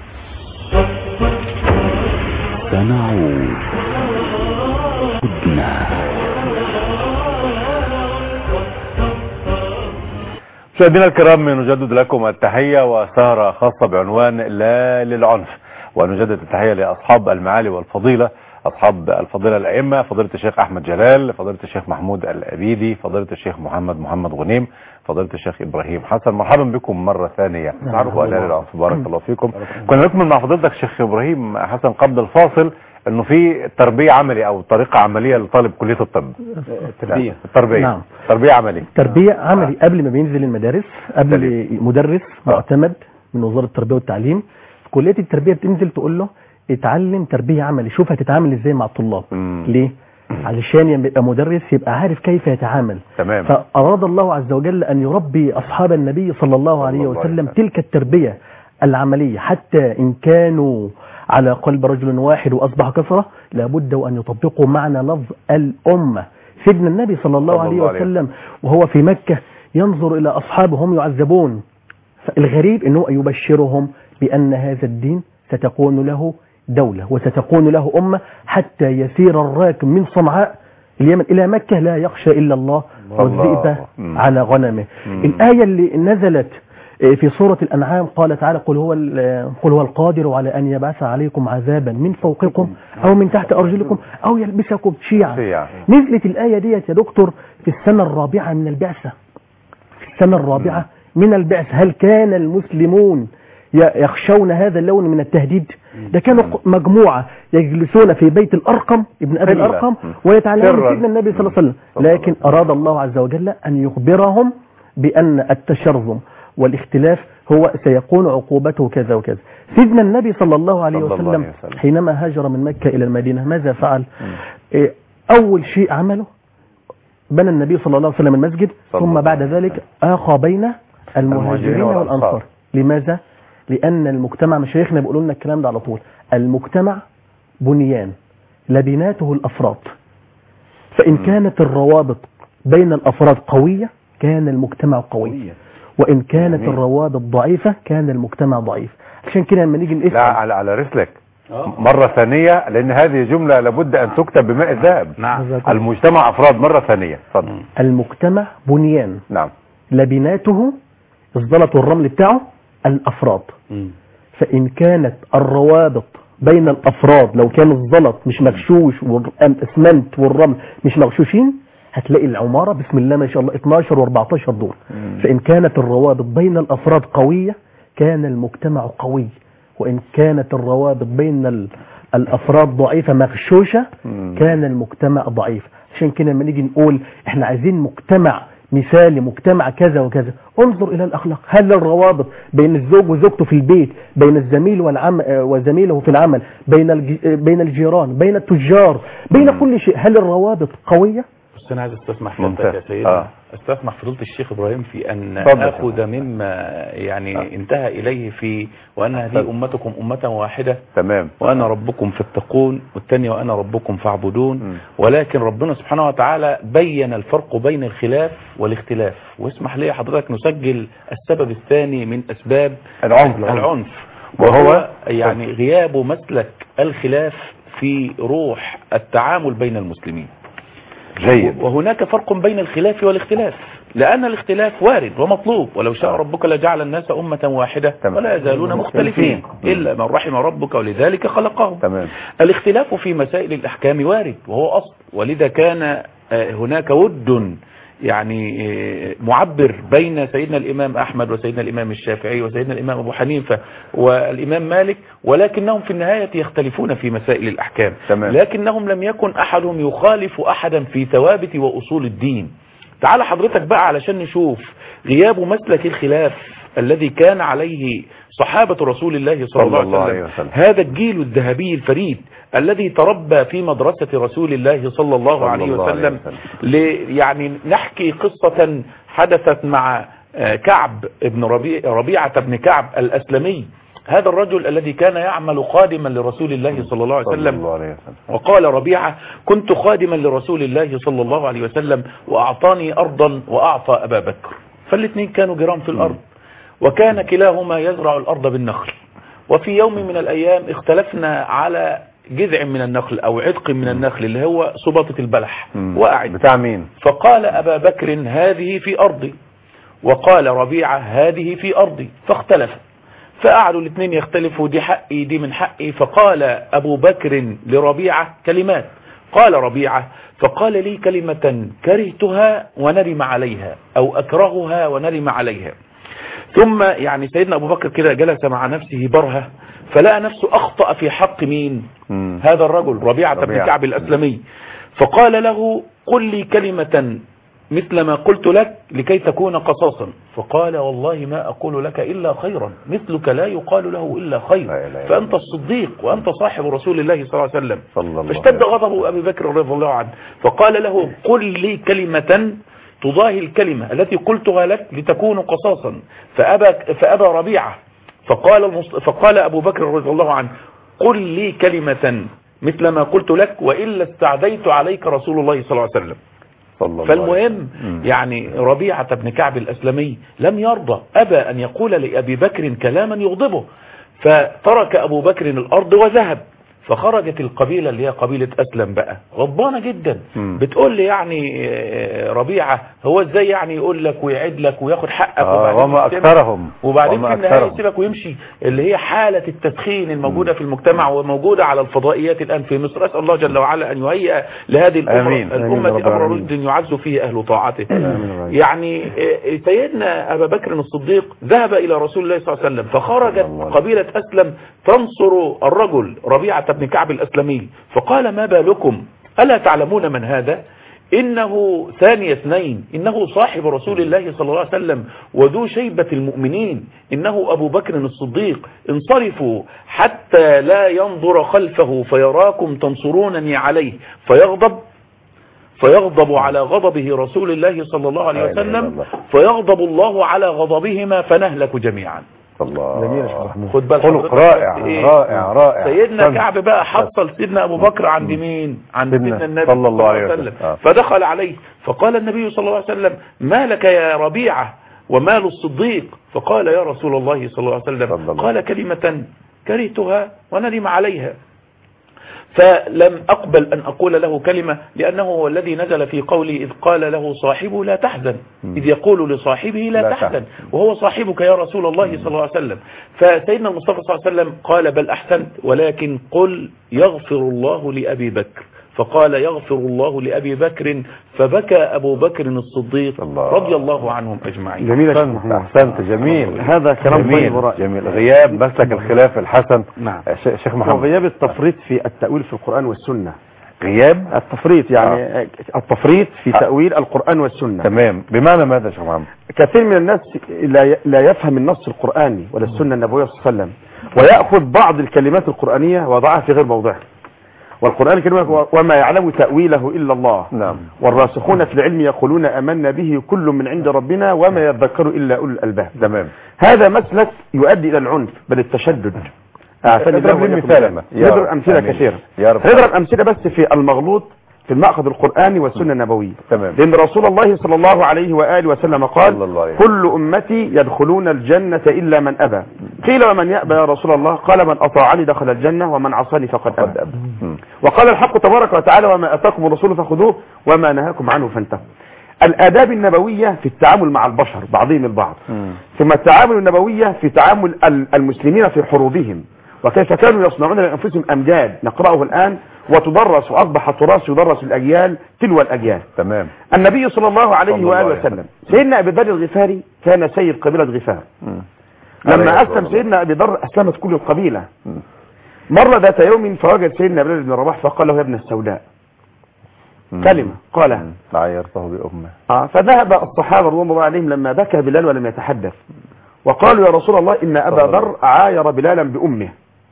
سنعود عدنا. مشاهدينا الكرام، نجدد لكم التحية وسهرة خاصة بعنوان لا للعنف، ونجدد التحية لأصحاب المعالي والفضيلة، أصحاب الفضيلة الأئمة، فضيلة الشيخ أحمد جلال، فضيلة الشيخ محمود الأبيدي، فضيلة الشيخ محمد محمد غنيم، فضيلة الشيخ إبراهيم حسن. مرحبا بكم مرة ثانية. ولا للعنف، بارك الله فيكم. كنا نكمل مع فضيلتك الشيخ إبراهيم حسن قبل الفاصل انه في تربية عملي او طريقة عملية لطالب كلية الطب. التربية التربية نعم. تربية عملي تربية عملي قبل ما بينزل المدارس، قبل مدرس معتمد من وزارة التربية والتعليم. كلية التربية بتنزل تقول له اتعلم تربية عملي، شوف هتتعامل ازاي مع الطلاب. مم. ليه؟ علشان يبقى مدرس يبقى عارف كيف يتعامل. تمام. فأراد الله عز وجل أن يربي أصحاب النبي صلى الله عليه وسلم تلك التربية العملية، حتى إن كانوا على قلب رجل واحد وأصبح كثرة لابد أن يطبقوا معنى لفظ الأمة. سيدنا النبي صلى الله عليه وسلم وهو في مكة ينظر إلى أصحابهم يعذبون، فالغريب أنه يبشرهم بأن هذا الدين ستكون له دولة وستكون له أمة، حتى يسير الراكب من صنعاء اليمن إلى مكة لا يخشى إلا الله والذئب على غنمه. الآية اللي نزلت في سورة الأنعام قال تعالى قل هو, قل هو القادر على أن يبعث عليكم عذابا من فوقكم أو من تحت أرجلكم أو يلبسكم شيعا. نزلت الآية ديت يا دكتور في السنة الرابعة من البعثة، في السنة الرابعة من البعثة. هل كان المسلمون يخشون هذا اللون من التهديد؟ ده كانوا مجموعة يجلسون في بيت الأرقم ابن أبي الأرقم ويتعلمون سيدنا النبي صلى الله عليه وسلم، لكن أراد الله عز وجل أن يخبرهم بأن التشرذم والاختلاف هو سيكون عقوبته كذا وكذا. سيدنا النبي صلى الله عليه وسلم, الله عليه وسلم حينما هاجر من مكة إلى المدينة ماذا فعل؟ م. أول شيء عمله بنى النبي صلى الله عليه وسلم المسجد، ثم بعد ذلك آخى بين المهاجرين والأنصار. لماذا؟ لأن المجتمع، مشايخنا بيقولوا لنا الكلام ده على طول، المجتمع بنيان لبناته الأفراد، فإن كانت الروابط بين الأفراد قوية كان المجتمع قوي، وإن كانت الروابط ضعيفة كان المجتمع ضعيف. عشان كده لما نيجي نقيس لا على على رسلك مرة ثانية، لأن هذه جملة لابد أن تكتب بماء الذهب. نعم. المجتمع أفراد مرة ثانية. اتفضل. المجتمع بنيان نعم لبناته الزلط والرمل بتاعه الأفراد. م. فإن كانت الروابط بين الأفراد، لو كان الزلط مش مغشوش والأسمنت والرمل مش مغشوشين، هتلاقي العمارة بسم الله ما شاء الله اتناشر واربعتاشر دور. مم. فإن كانت الروابط بين الأفراد قوية كان المجتمع قوي، وإن كانت الروابط بين الأفراد ضعيفة مغشوشة مم. كان المجتمع ضعيف. عشان كده لما نيجي نقول احنا عايزين مجتمع مثالي، مجتمع كذا وكذا، انظر إلى الأخلاق. هل الروابط بين الزوج وزوجته في البيت، بين الزميل والعم وزميله في العمل، بين بين الجيران، بين التجار، بين مم. كل شيء، هل الروابط قوية؟ بس انا عايز استسمح ممتاز. فضلك يا سيدنا آه. استسمح فضيله الشيخ ابراهيم في ان اتفضل يا اخذ شيخ. مما يعني آه. انتهى اليه في وان هذه اتفضل. امتكم امه واحده تمام. وانا ربكم فاتقون، والثانيه وانا ربكم فاعبدون. م. ولكن ربنا سبحانه وتعالى بين الفرق بين الخلاف والاختلاف. واسمح لي حضرتك نسجل السبب الثاني من اسباب العنف. العنف وهو وهو يعني غياب مسلك الخلاف في روح التعامل بين المسلمين. جيد. وهناك فرق بين الخلاف والاختلاف، لأن الاختلاف وارد ومطلوب، ولو شاء آه. ربك لجعل الناس أمة واحدة تمام. ولا يزالون مختلفين إلا من رحم ربك ولذلك خلقهم. تمام. الاختلاف في مسائل الأحكام وارد وهو أصل، ولذا كان آه، هناك ود يعني آه، معبر بين سيدنا الإمام أحمد وسيدنا الإمام الشافعي وسيدنا الإمام أبو حنيفة والإمام مالك، ولكنهم في النهاية يختلفون في مسائل الأحكام. تمام. لكنهم لم يكن أحدهم يخالف أحدا في ثوابت وأصول الدين. تعال حضرتك بقى علشان نشوف غياب مسلك الخلاف الذي كان عليه صحابة رسول الله صلى الله, الله عليه وسلم. هذا الجيل الذهبي الفريد الذي تربى في مدرسة رسول الله صلى الله صلى عليه الله وسلم, وسلم. يعني نحكي قصة حدثت مع كعب ابن ربيع ربيعة بن كعب الأسلمي. هذا الرجل الذي كان يعمل خادما لرسول الله صلى الله عليه وسلم. وقال ربيعة: كنت خادما لرسول الله صلى الله عليه وسلم وأعطاني أرضا وأعطى أبا بكر. فالاثنين كانوا جيران في الأرض، وكان كلاهما يزرع الأرض بالنخل. وفي يوم من الأيام اختلفنا على جذع من النخل أو عتق من النخل اللي هو سبطة البلح وقعت. بتاع مين؟ فقال أبا بكر: هذه في أرضي. وقال ربيعة: هذه في أرضي. فاختلف، فقعدوا الاثنين يختلفوا، دي حقي دي من حقي. فقال أبو بكر لربيعة كلمات، قال ربيعة: فقال لي كلمة كرهتها وندم عليها أو أكرهها وندم عليها. ثم يعني سيدنا أبو بكر كده جلس مع نفسه برهة، فلقى نفسه أخطأ في حق مين؟ مم. هذا الرجل ربيعة بن كعب الأسلمي. فقال له: قل لي كلمة مثل ما قلت لك لكي تكون قصاصا. فقال: والله ما أقول لك إلا خيرا، مثلك لا يقال له إلا خير، فأنت الصديق وأنت صاحب رسول الله صلى الله عليه وسلم. فاشتد غضب أبي بكر رضي الله عنه، فقال له: قل لي كلمة تضاهي الكلمة التي قلتها لك لتكون قصاصا. فأبى, فأبى ربيعة. فقال, المص... فقال أبو بكر رضي الله عنه: قل لي كلمة مثل ما قلت لك وإلا استعديت عليك رسول الله صلى الله عليه وسلم. فالمهم يعني ربيعة بن كعب الأسلمي لم يرضى، أبى أن يقول لأبي بكر كلاما يغضبه، فترك أبو بكر الأرض وذهب. فخرجت القبيلة اللي هي قبيلة أسلم بقى غضبانة جدا، بتقول لي يعني ربيعة هو ازاي يعني يقول لك ويعد لك وياخد حقك آه وما أكثرهم وبعدين في النهاية يسيبك ويمشي، اللي هي حالة التدخين الموجودة في المجتمع وموجودة على الفضائيات الآن في مصر. أسأل الله جل وعلا أن يهيئ لهذه الأمة الأمة أمر رشد يعز فيه أهل طاعته. يعني سيدنا أبا بكر الصديق ذهب إلى رسول الله صلى الله عليه وسلم، فخرجت قبيلة أسلم تنصر الرجل ربيعة بن كعب الأسلمي. فقال: ما بالكم؟ ألا تعلمون من هذا؟ إنه ثاني اثنين، إنه صاحب رسول الله صلى الله عليه وسلم وذو شيبة المؤمنين، إنه أبو بكر الصديق. انصرفوا حتى لا ينظر خلفه فيراكم تنصرونني عليه فيغضب فيغضب على غضبه رسول الله صلى الله عليه وسلم، فيغضب الله على غضبهما فنهلك جميعا. الله. خد بالك، خلق رائع إيه؟ رائع رائع. سيدنا كعب بقى حصل سيدنا ابو بكر عند مين؟ عند سيدنا النبي صلى الله عليه وسلم. آه. فدخل عليه فقال النبي صلى الله عليه وسلم: ما لك يا ربيعة ومال الصديق؟ فقال: يا رسول الله صلى الله عليه وسلم، قال كلمة كرهتها وندم عليها. فلم أقبل أن أقول له كلمة، لأنه هو الذي نزل في قولي إذ قال له صاحبه لا تحزن، إذ يقول لصاحبه لا, لا تحزن، وهو صاحبك يا رسول الله صلى الله عليه وسلم. فسيدنا المصطفى صلى الله عليه وسلم قال: بل أحسنت، ولكن قل يغفر الله لأبي بكر. فقال: يغفر الله لأبي بكر. فبكى أبو بكر الصديق الله رضي الله عنهم أجمعين. جميل يا شيخ. أحسنت. جميل. هذا كلام جميل. جميل. غياب مسلك الخلاف الحسن. نعم. شيخ محمد. وغياب التفريط في التأويل في القرآن والسنة. غياب التفريط يعني آه. التفريط في تأويل القرآن والسنة. تمام. بمعنى ماذا يا شيخ محمد؟ كثير من الناس لا لا يفهم النص القرآني ولا السنة النبوية صلى الله عليه وسلم، ويأخذ بعض الكلمات القرآنية وضعها في غير موضعها. والقرآن الكريم يقول وما يعلم تأويله إلا الله. نعم. والراسخون في العلم يقولون آمنا به كل من عند ربنا وما يذكر إلا أولو الألباب. تمام. هذا مسلك يؤدي إلى العنف بل التشدد. نضرب مثال نضرب أمثلة كثيرة. نضرب أمثلة بس في المغلوط في المأخذ القرآني والسنة النبوية. تمام. لأن رسول الله صلى الله عليه وآله وسلم قال كل أمتي يدخلون الجنة إلا من أبى. قيل ومن يأبى يا رسول الله؟ قال من أطاعني دخل الجنة ومن عصاني فقد أبى. وقال الحق تبارك وتعالى وما أتاكم الرسول فخذوه وما نهاكم عنه فانتهوا. الآداب النبوية في التعامل مع البشر بعضهم البعض. ثم التعامل النبوية في تعامل المسلمين في حروبهم وكيف كانوا يصنعون لأنفسهم أمجاد نقرأه الآن وتدرس وأصبح التراث يدرس الأجيال تلو الأجيال. تمام. النبي صلى الله عليه وآله وسلم سيدنا أبي ذر الغفاري كان سيد قبيلة غفار. لما أسلم سيدنا أبي ذر أسلمت كل القبيلة. مر ذات يوم فوجد سيدنا بلال بن رباح فقال له يا ابن السوداء كلمة قالها عايرته بأمه. آه فذهب الصحابة رضوان الله عليهم لما بكى بلال ولم يتحدث وقالوا يا رسول الله إن أبا ذر عاير بلالا بأمه.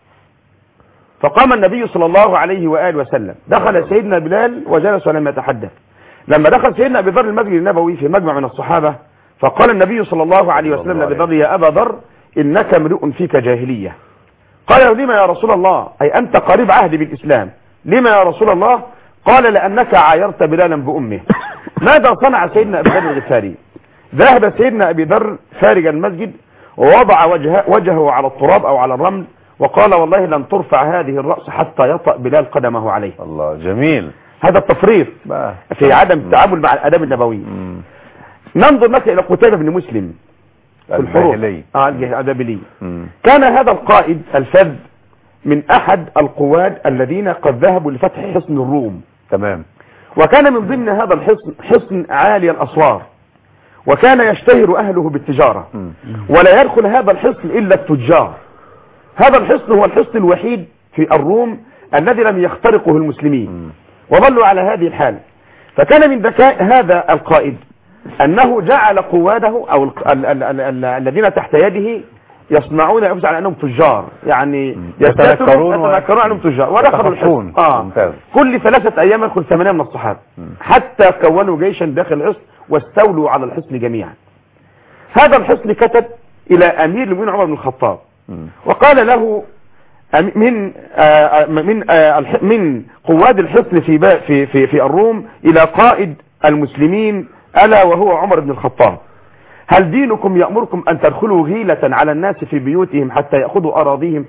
فقام النبي صلى الله عليه وآله وسلم دخل سيدنا بلال وجلس ولم يتحدث. لما دخل سيدنا أبي ذر المسجد النبوي في مجمع من الصحابة فقال النبي صلى الله عليه وسلم لأبي ذر يا أبا ذر إنك امرؤ فيك جاهلية. قال لما يا رسول الله أي أنت قريب عهد بالإسلام لما يا رسول الله؟ قال لأنك عايرت بلالا بأمه. ماذا صنع سيدنا أبي ذر الغفاري؟ ذهب سيدنا أبي ذر خارج المسجد ووضع وجهه, وجهه على التراب أو على الرمل وقال والله لن ترفع هذه الرأس حتى يطأ بلال قدمه عليه. الله جميل. هذا التفريط في عدم التعامل مع الآداب النبوية. ننظر مثلا إلى قتيبة بن مسلم في الحروب اه الجاهلية. كان هذا القائد الفذ من أحد القواد الذين قد ذهبوا لفتح حصن الروم. تمام. وكان من ضمن هذا الحصن حصن عالي الأسوار وكان يشتهر أهله بالتجارة ولا يدخل هذا الحصن إلا التجار. هذا الحصن هو الحصن الوحيد في الروم الذي لم يخترقه المسلمين وظلوا على هذه الحال. فكان من ذكاء هذا القائد أنه جعل قواده أو الذين تحت يده يصنعون يفزع على أنهم تجار يعني يتذكرون أنهم تجار ودخلوا الحصن. آه. كل ثلاثة أيام يدخل ثمانية من الصحابة حتى كونوا جيشا داخل الحصن واستولوا على الحصن جميعا. هذا الحصن كتب إلى أمير المؤمنين عمر بن الخطاب وقال له من آه من آه من قواد الحصن في في في في الروم إلى قائد المسلمين ألا وهو عمر بن الخطاب هل دينكم يأمركم أن تدخلوا غيلة على الناس في بيوتهم حتى يأخذوا أراضيهم؟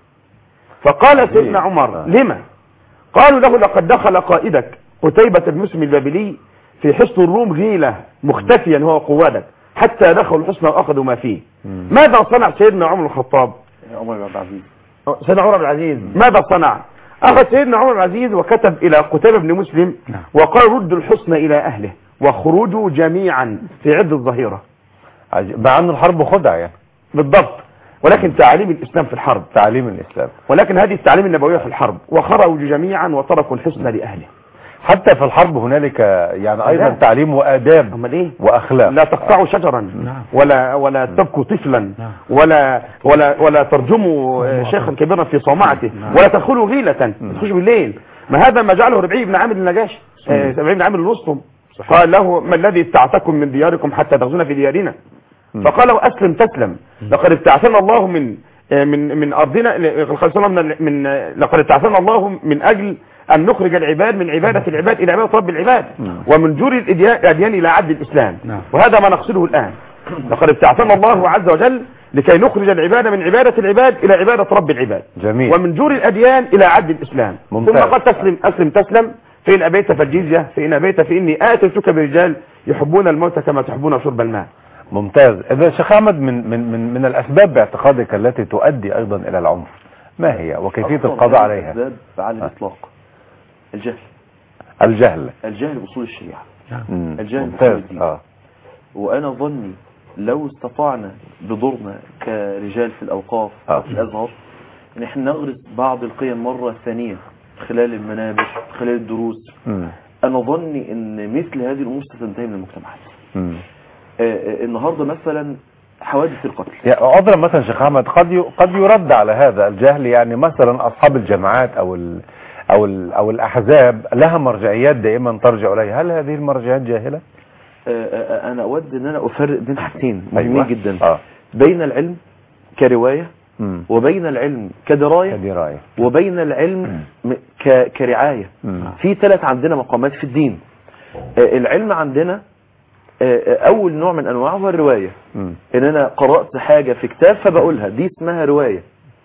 فقال سيدنا عمر لما؟ قالوا له لقد دخل قائدك قتيبة بن مسلم البابلي في حصن الروم غيلة مختفيا هو قوادك حتى دخلوا الحصن وأخذوا ما فيه. ماذا صنع سيدنا عمر بن الخطاب؟ عمر بن العزيز سيدنا عمر بن العزيز ماذا صنع؟ أخذ سيدنا عمر بن العزيز وكتب إلى قتيبة بن مسلم وقال ردوا الحصن إلى أهله واخرجوا جميعا في عد الظهيرة. مع أن الحرب خدع يعني. بالضبط. ولكن تعاليم الإسلام في الحرب تعاليم الإسلام ولكن هذه التعاليم النبوية في الحرب وخرجوا جميعا وتركوا الحصن لأهله. حتى في الحرب هنالك يعني أيضا تعليم وآداب إيه؟ وأخلاق. لا تقطعوا شجرا ولا ولا تبكوا طفلا ولا ولا ولا ترجموا شيخا كبيرا في صومعته ولا تدخلوا غيلة تخشوا بالليل. ما هذا ما جعله ربيع بن عامر النجاشي ربيع بن عامر الوسطم قال له ما الذي ابتعثكم من دياركم حتى تغزون في ديارنا؟ فقال له أسلم تسلم لقد ابتعثنا الله من من من أرضنا من من لقد ابتعثنا الله من أجل أن نخرج العباد من عبادة العباد إلى عبادة رب العباد ومن جور الأديان إلى عدل الإسلام. وهذا ما نقصده الآن. لقد ابتعثنا الله عز وجل لكي نخرج العباد من عبادة العباد إلى عبادة رب العباد. جميل. ومن جور الأديان إلى عدل الإسلام. ممتاز. ثم قد تسلم أسلم تسلم فإن أبيت فالجزية فإن أبيت فإني آتيتك برجال يحبون الموت كما تحبون شرب الماء. ممتاز. إذا شيخ أحمد من من من من الأسباب باعتقادك التي تؤدي أيضا إلى العنف ما هي وكيفية القضاء عليها؟ الأسباب على الإطلاق الجهل. الجهل. الجهل بأصول الشريعة. مم. الجهل بأصول الدين. آه. وأنا ظني لو استطعنا بدورنا كرجال في الأوقاف آه. أو في الأزهر إن احنا نغرس بعض القيم مرة ثانية خلال المنابر خلال الدروس. مم. أنا ظني إن مثل هذه الأمور ستنتهي من المجتمعات. مم. آه النهاردة مثلا حوادث القتل يعني عذرا مثلا شيخ احمد قد قد يرد على هذا الجهل يعني مثلا اصحاب الجماعات او او ال- او الاحزاب لها مرجعيات دائما ترجع اليها، هل هذه المرجعيات جاهله؟ آه، آه، انا اود ان انا افرق بين حاجتين مهمين أيوة. جدا، اه بين العلم كرواية مم. وبين العلم كدراية كدراية. وبين العلم م- ك- كرعاية. مم. في ثلاث عندنا مقامات في الدين. آه، العلم عندنا آه، آه، اول نوع من انواعه هو الرواية، مم. ان انا قرأت حاجة في كتاب فبقولها، دي اسمها رواية.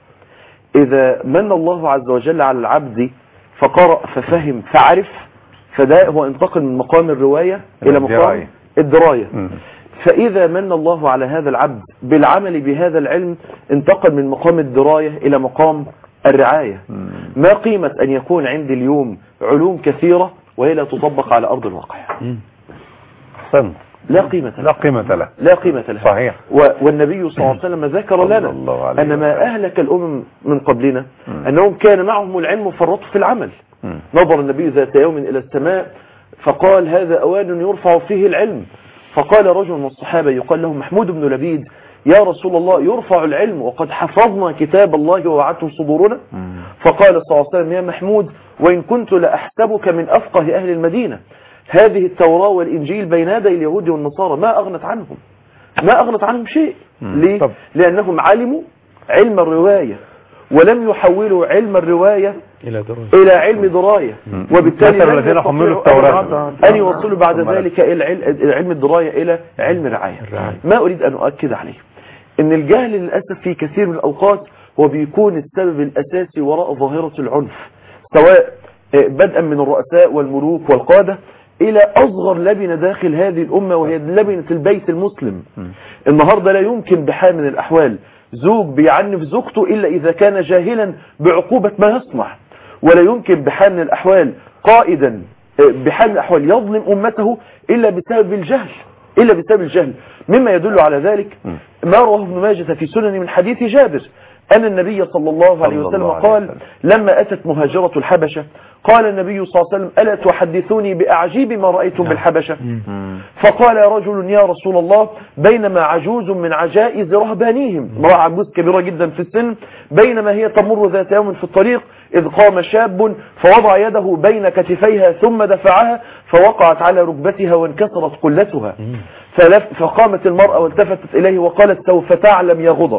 اذا من الله عز وجل على العبد فقرأ ففهم فعرف، فده هو انتقل من مقام الرواية الى مقام الدراية. الدراية. مم. فإذا من الله على هذا العبد بالعمل بهذا العلم انتقل من مقام الدراية إلى مقام الرعاية. مم. ما قيمة أن يكون عندي اليوم علوم كثيرة وهي لا تطبق على أرض الواقع؟ احسنت. لا قيمة لا لها. قيمة له. لا قيمة لها. صحيح. و- والنبي صلى الله عليه وسلم ذكر صلى لنا الله عليه أن ما وسلم. أهلك الأمم من قبلنا مم. أنهم كان معهم العلم وفرطوا في العمل. مم. نظر النبي ذات يوم إلى السماء فقال هذا أوان يرفع فيه العلم. فقال رجل من الصحابة يقال له محمود بن لبيد يا رسول الله يرفع العلم وقد حفظنا كتاب الله ووعته صدورنا؟ مم. فقال صلى الله عليه وسلم يا محمود وإن كنت لأحسبك من أفقه أهل المدينة، هذه التوراة والإنجيل بين يدي اليهود والنصارى ما أغنت عنهم، ما أغنت عنهم شيء. مم. ليه؟ طب. لأنهم علموا علم الرواية ولم يحولوا علم الرواية إلى دراية. إلى علم دراية، مم. وبالتالي مثل لم الذين يستطيعوا حملوا التوراة. أن يوصلوا بعد ثم ذلك إلى عل- علم الدراية إلى علم الرعاية. الرعاية. ما أريد أن أؤكد عليه إن الجهل للأسف في كثير من الأوقات هو بيكون السبب الأساسي وراء ظاهرة العنف، سواء بدءا من الرؤساء والملوك والقادة إلى أصغر لبنة داخل هذه الأمة وهي لبنة البيت المسلم. النهاردة لا يمكن بحال من الأحوال زوج بيعنف زوجته إلا إذا كان جاهلا بعقوبة ما يصنع، ولا يمكن بحال من الأحوال قائدا بحال من الأحوال يظلم أمته إلا بسبب الجهل، إلا بسبب الجهل. مما يدل على ذلك ما رواه ابن ماجه في سنن من حديث جابر أن النبي صلى الله عليه صلى وسلم الله عليه قال وسلم. لما أتت مهاجرة الحبشة قال النبي صلى الله عليه وسلم ألا تحدثوني بأعجيب ما رأيتم بالحبشة؟ مم. فقال رجل يا رسول الله بينما عجوز من عجائز رهبانيهم، امرأة عجوز كبيرة جدا في السن، بينما هي تمر ذات يوم في الطريق إذ قام شاب فوضع يده بين كتفيها ثم دفعها فوقعت على ركبتها وانكسرت قلتها، فلف- فقامت المرأة والتفتت إليه وقالت سوف تعلم يا غدر،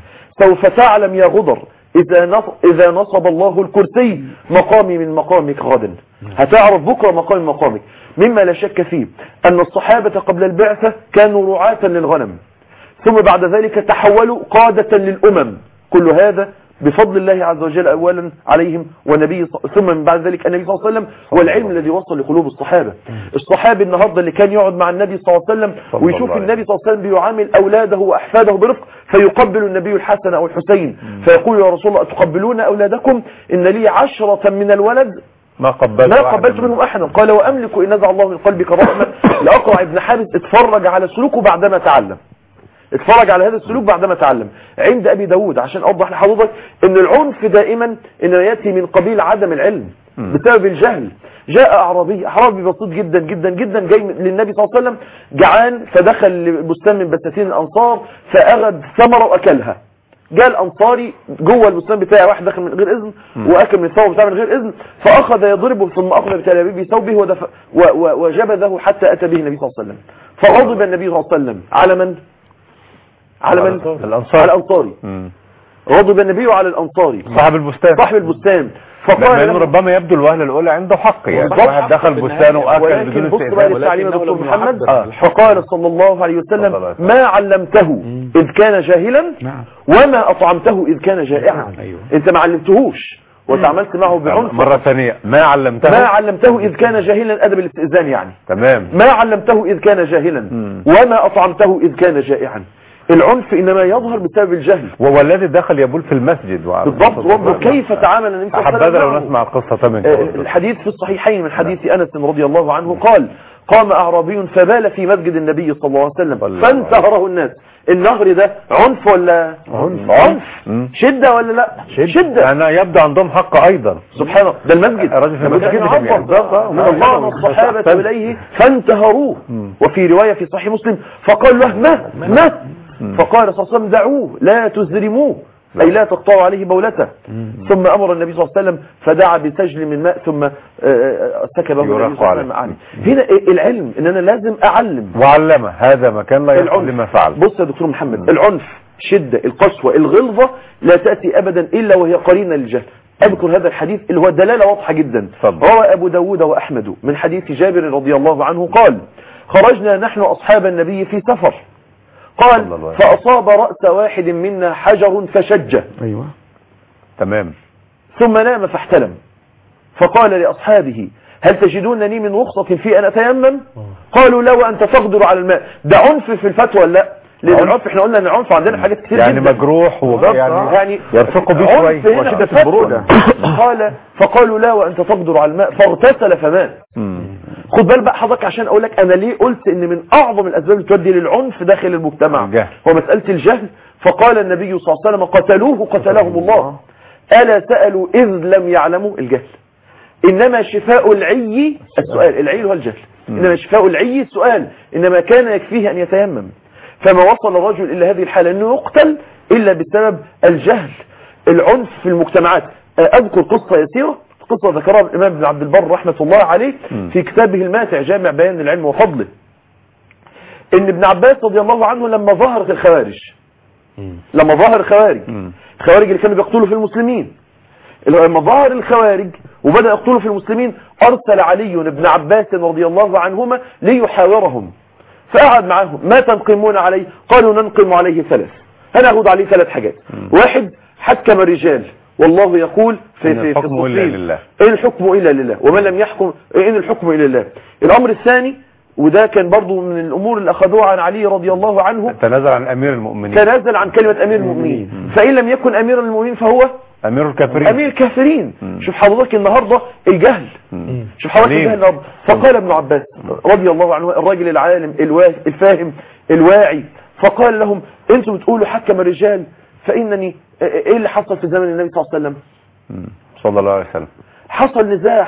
سوف تعلم يا غدر إذا نص- إذا نصب الله الكرسي مقامي من مقامك غدا، هتعرف بكرة مقام مقامك. مما لا شك فيه أن الصحابة قبل البعثة كانوا رعاة للغنم، ثم بعد ذلك تحولوا قادة للأمم، كل هذا بفضل الله عز وجل أولا عليهم ونبي ص- ثم من بعد ذلك النبي صلى الله عليه وسلم والعلم الذي وصل لقلوب الصحابة. الصحابي النهاردة اللي كان يقعد مع النبي صلى الله عليه وسلم صلى ويشوف الله عليه النبي صلى الله عليه وسلم بيعامل أولاده وأحفاده برفق فيقبل النبي الحسن أو الحسين فيقول يا رسول الله تقبلون أولادكم إن لي عشرة من الولد ما قبلت ما واحدا قبلت منهم أحدا. قال وأملك إن نزع الله من قلبك رحمة. لأقرع ابن حابس اتفرج على سلوكه بعدما تعلم، اتفرج على هذا السلوك بعدما تعلم. عند أبي داود عشان أوضح لحضرتك ان العنف دائما إنه يأتي من قبيل عدم العلم بسبب الجهل. جاء أعرابي أعرابي بسيط جدا جدا جدا جاي للنبي صلى الله عليه وسلم جعان، فدخل بستان من بساتين الأنصار فأخذ ثمرة وأكلها. جاء الأنصاري جوه البستان بتاعي واحد دخل من غير إذن وأكل من ثوبه بتاعه من غير إذن، فأخذ يضربه ثم أخذ بتلابيب بثوبه ودف... و... و... وجبذه حتى أتى به النبي صلى الله عليه وسلم. فغضب النبي صلى الله عليه وسلم على من؟ على من؟ الأنصاري. على الأنصاري. مم. غضب النبي على الأنصاري صاحب البستان. صاحب البستان. لأنه فقال له ربما يبدو الوهلة الأولى عنده حق، يعني بالضبط. واحد دخل بستانه وأكل ولكن بدون بص بقى استئذان. للتعليم يا دكتور ولكنه محمد. لم يعبر. فقال صلى الله عليه صلى الله وسلم عليه وسلم. ما علمته إذ كان جاهلا نعم. وما أطعمته إذ كان جائعا. أيوه. أنت ما علمتهوش وتعاملت معه بعنف. مرة ثانية ما علمته ما علمته إذ كان جاهلا أدب الاستئذان يعني. تمام. ما علمته إذ كان جاهلا مم. وما أطعمته إذ كان جائعا. العنف إنما يظهر بسبب الجهل. وهو الذي دخل يبول في المسجد وعلى بالضبط. وانظر كيف تعامل النبي صلى الله عليه حبذا وسلم لو معه. نسمع القصة منك. آه، الحديث في الصحيحين من حديث أنس رضي الله عنه قال قام أعرابي فبال في مسجد النبي صلى الله عليه وسلم الله فانتهره الناس. النهر ده عنف ولا عنف. عنف مم. شدة ولا لا شدة يعني يبدو عندهم حق أيضا. سبحان الله. ده المسجد الرجل في المسجد كان يعني. يعبر من الله الصحابة إليه فانتهروه. وفي رواية في صحيح مسلم فقال له ما ما فقال صلى الله عليه وسلم دعوه لا تزرموه أي لا تقطع عليه بولته. ثم أمر النبي صلى الله عليه وسلم فدعا بسجل من ماء ثم سكبه النبي صلى الله عليه وسلم. هنا العلم إن أنا لازم أعلم وعلم هذا مكان لا يفعل لما فعل. بص يا دكتور محمد، العنف، شدة، القسوة، الغلظة لا تأتي أبدا إلا وهي قرينة للجهل. أذكر هذا الحديث اللي هو دلالة واضحة جدا. روى أبو داود وأحمد من حديث جابر رضي الله عنه قال: خرجنا نحن أصحاب النبي في سفر، قال: فأصاب رأس واحد منا حجر فشجه. أيوة تمام. ثم نام فاحتلم، فقال لأصحابه: هل تجدونني من رخصة في أن أتيمم؟ قالوا: لا وأنت تقدر على الماء. ده عنف في الفتوى؟ لا، لأن العنف احنا قلنا ان العنف عندنا حاجات كتير يعني جدا. مجروح ويعني يعني يرفقوا بيه شويه وشده البروده. قال: فقالوا: لا وانت تقدر على الماء، فاغتسل فمات. خد بال بقى حضرتك عشان اقول لك انا ليه قلت ان من اعظم الاسباب اللي تؤدي للعنف داخل المجتمع الجهل. هو مساله الجهل. فقال النبي صلى الله عليه وسلم: قتلوه قتلهم الله، الا سالوا اذ لم يعلموا الجهل. انما شفاء العي السؤال، العي هو الجهل. انما شفاء العي السؤال، انما كان يكفيه ان يتيمم. فما وصل الرجل إلى هذه الحالة أنه يقتل إلا بسبب الجهل، العنف في المجتمعات. أذكر قصة يسيرة، قصة ذكرها الإمام ابن عبد البر رحمة الله عليه في كتابه الماتع جامع بيان العلم وفضله، إن ابن عباس رضي الله عنه لما ظهرت الخوارج، لما ظهر الخوارج الخوارج اللي كانوا بيقتلوا في المسلمين، لما ظهر الخوارج وبدأ يقتلوا في المسلمين، أرسل علي بن عباس رضي الله عنهما ليحاورهم، فقعد معاهم: ما تنقمون عليه؟ قالوا: ننقم عليه ثلاث، هناخد عليه ثلاث حاجات. واحد: حكم الرجال والله يقول في في الحكم إلا لله، إن الحكم إلا لله ومن لم يحكم إن الحكم إلا لله. الأمر الثاني، وده كان برضو من الأمور اللي أخذوها عن علي رضي الله عنه، تنازل عن أمير المؤمنين، تنازل عن كلمة أمير المؤمنين، فإن لم يكن أمير المؤمنين فهو أمير الكافرين. أمير الكافرين. شوف حضرتك النهاردة الجهل، شوف حضرتك الجهل النهاردة. فقال ابن عباس رضي الله عنه، الراجل العالم الفاهم الواعي، فقال لهم: انتم بتقولوا حكم الرجال، فإنني ايه اللي حصل في زمن النبي صلى الله عليه وسلم؟ صلى الله عليه وسلم حصل نزاع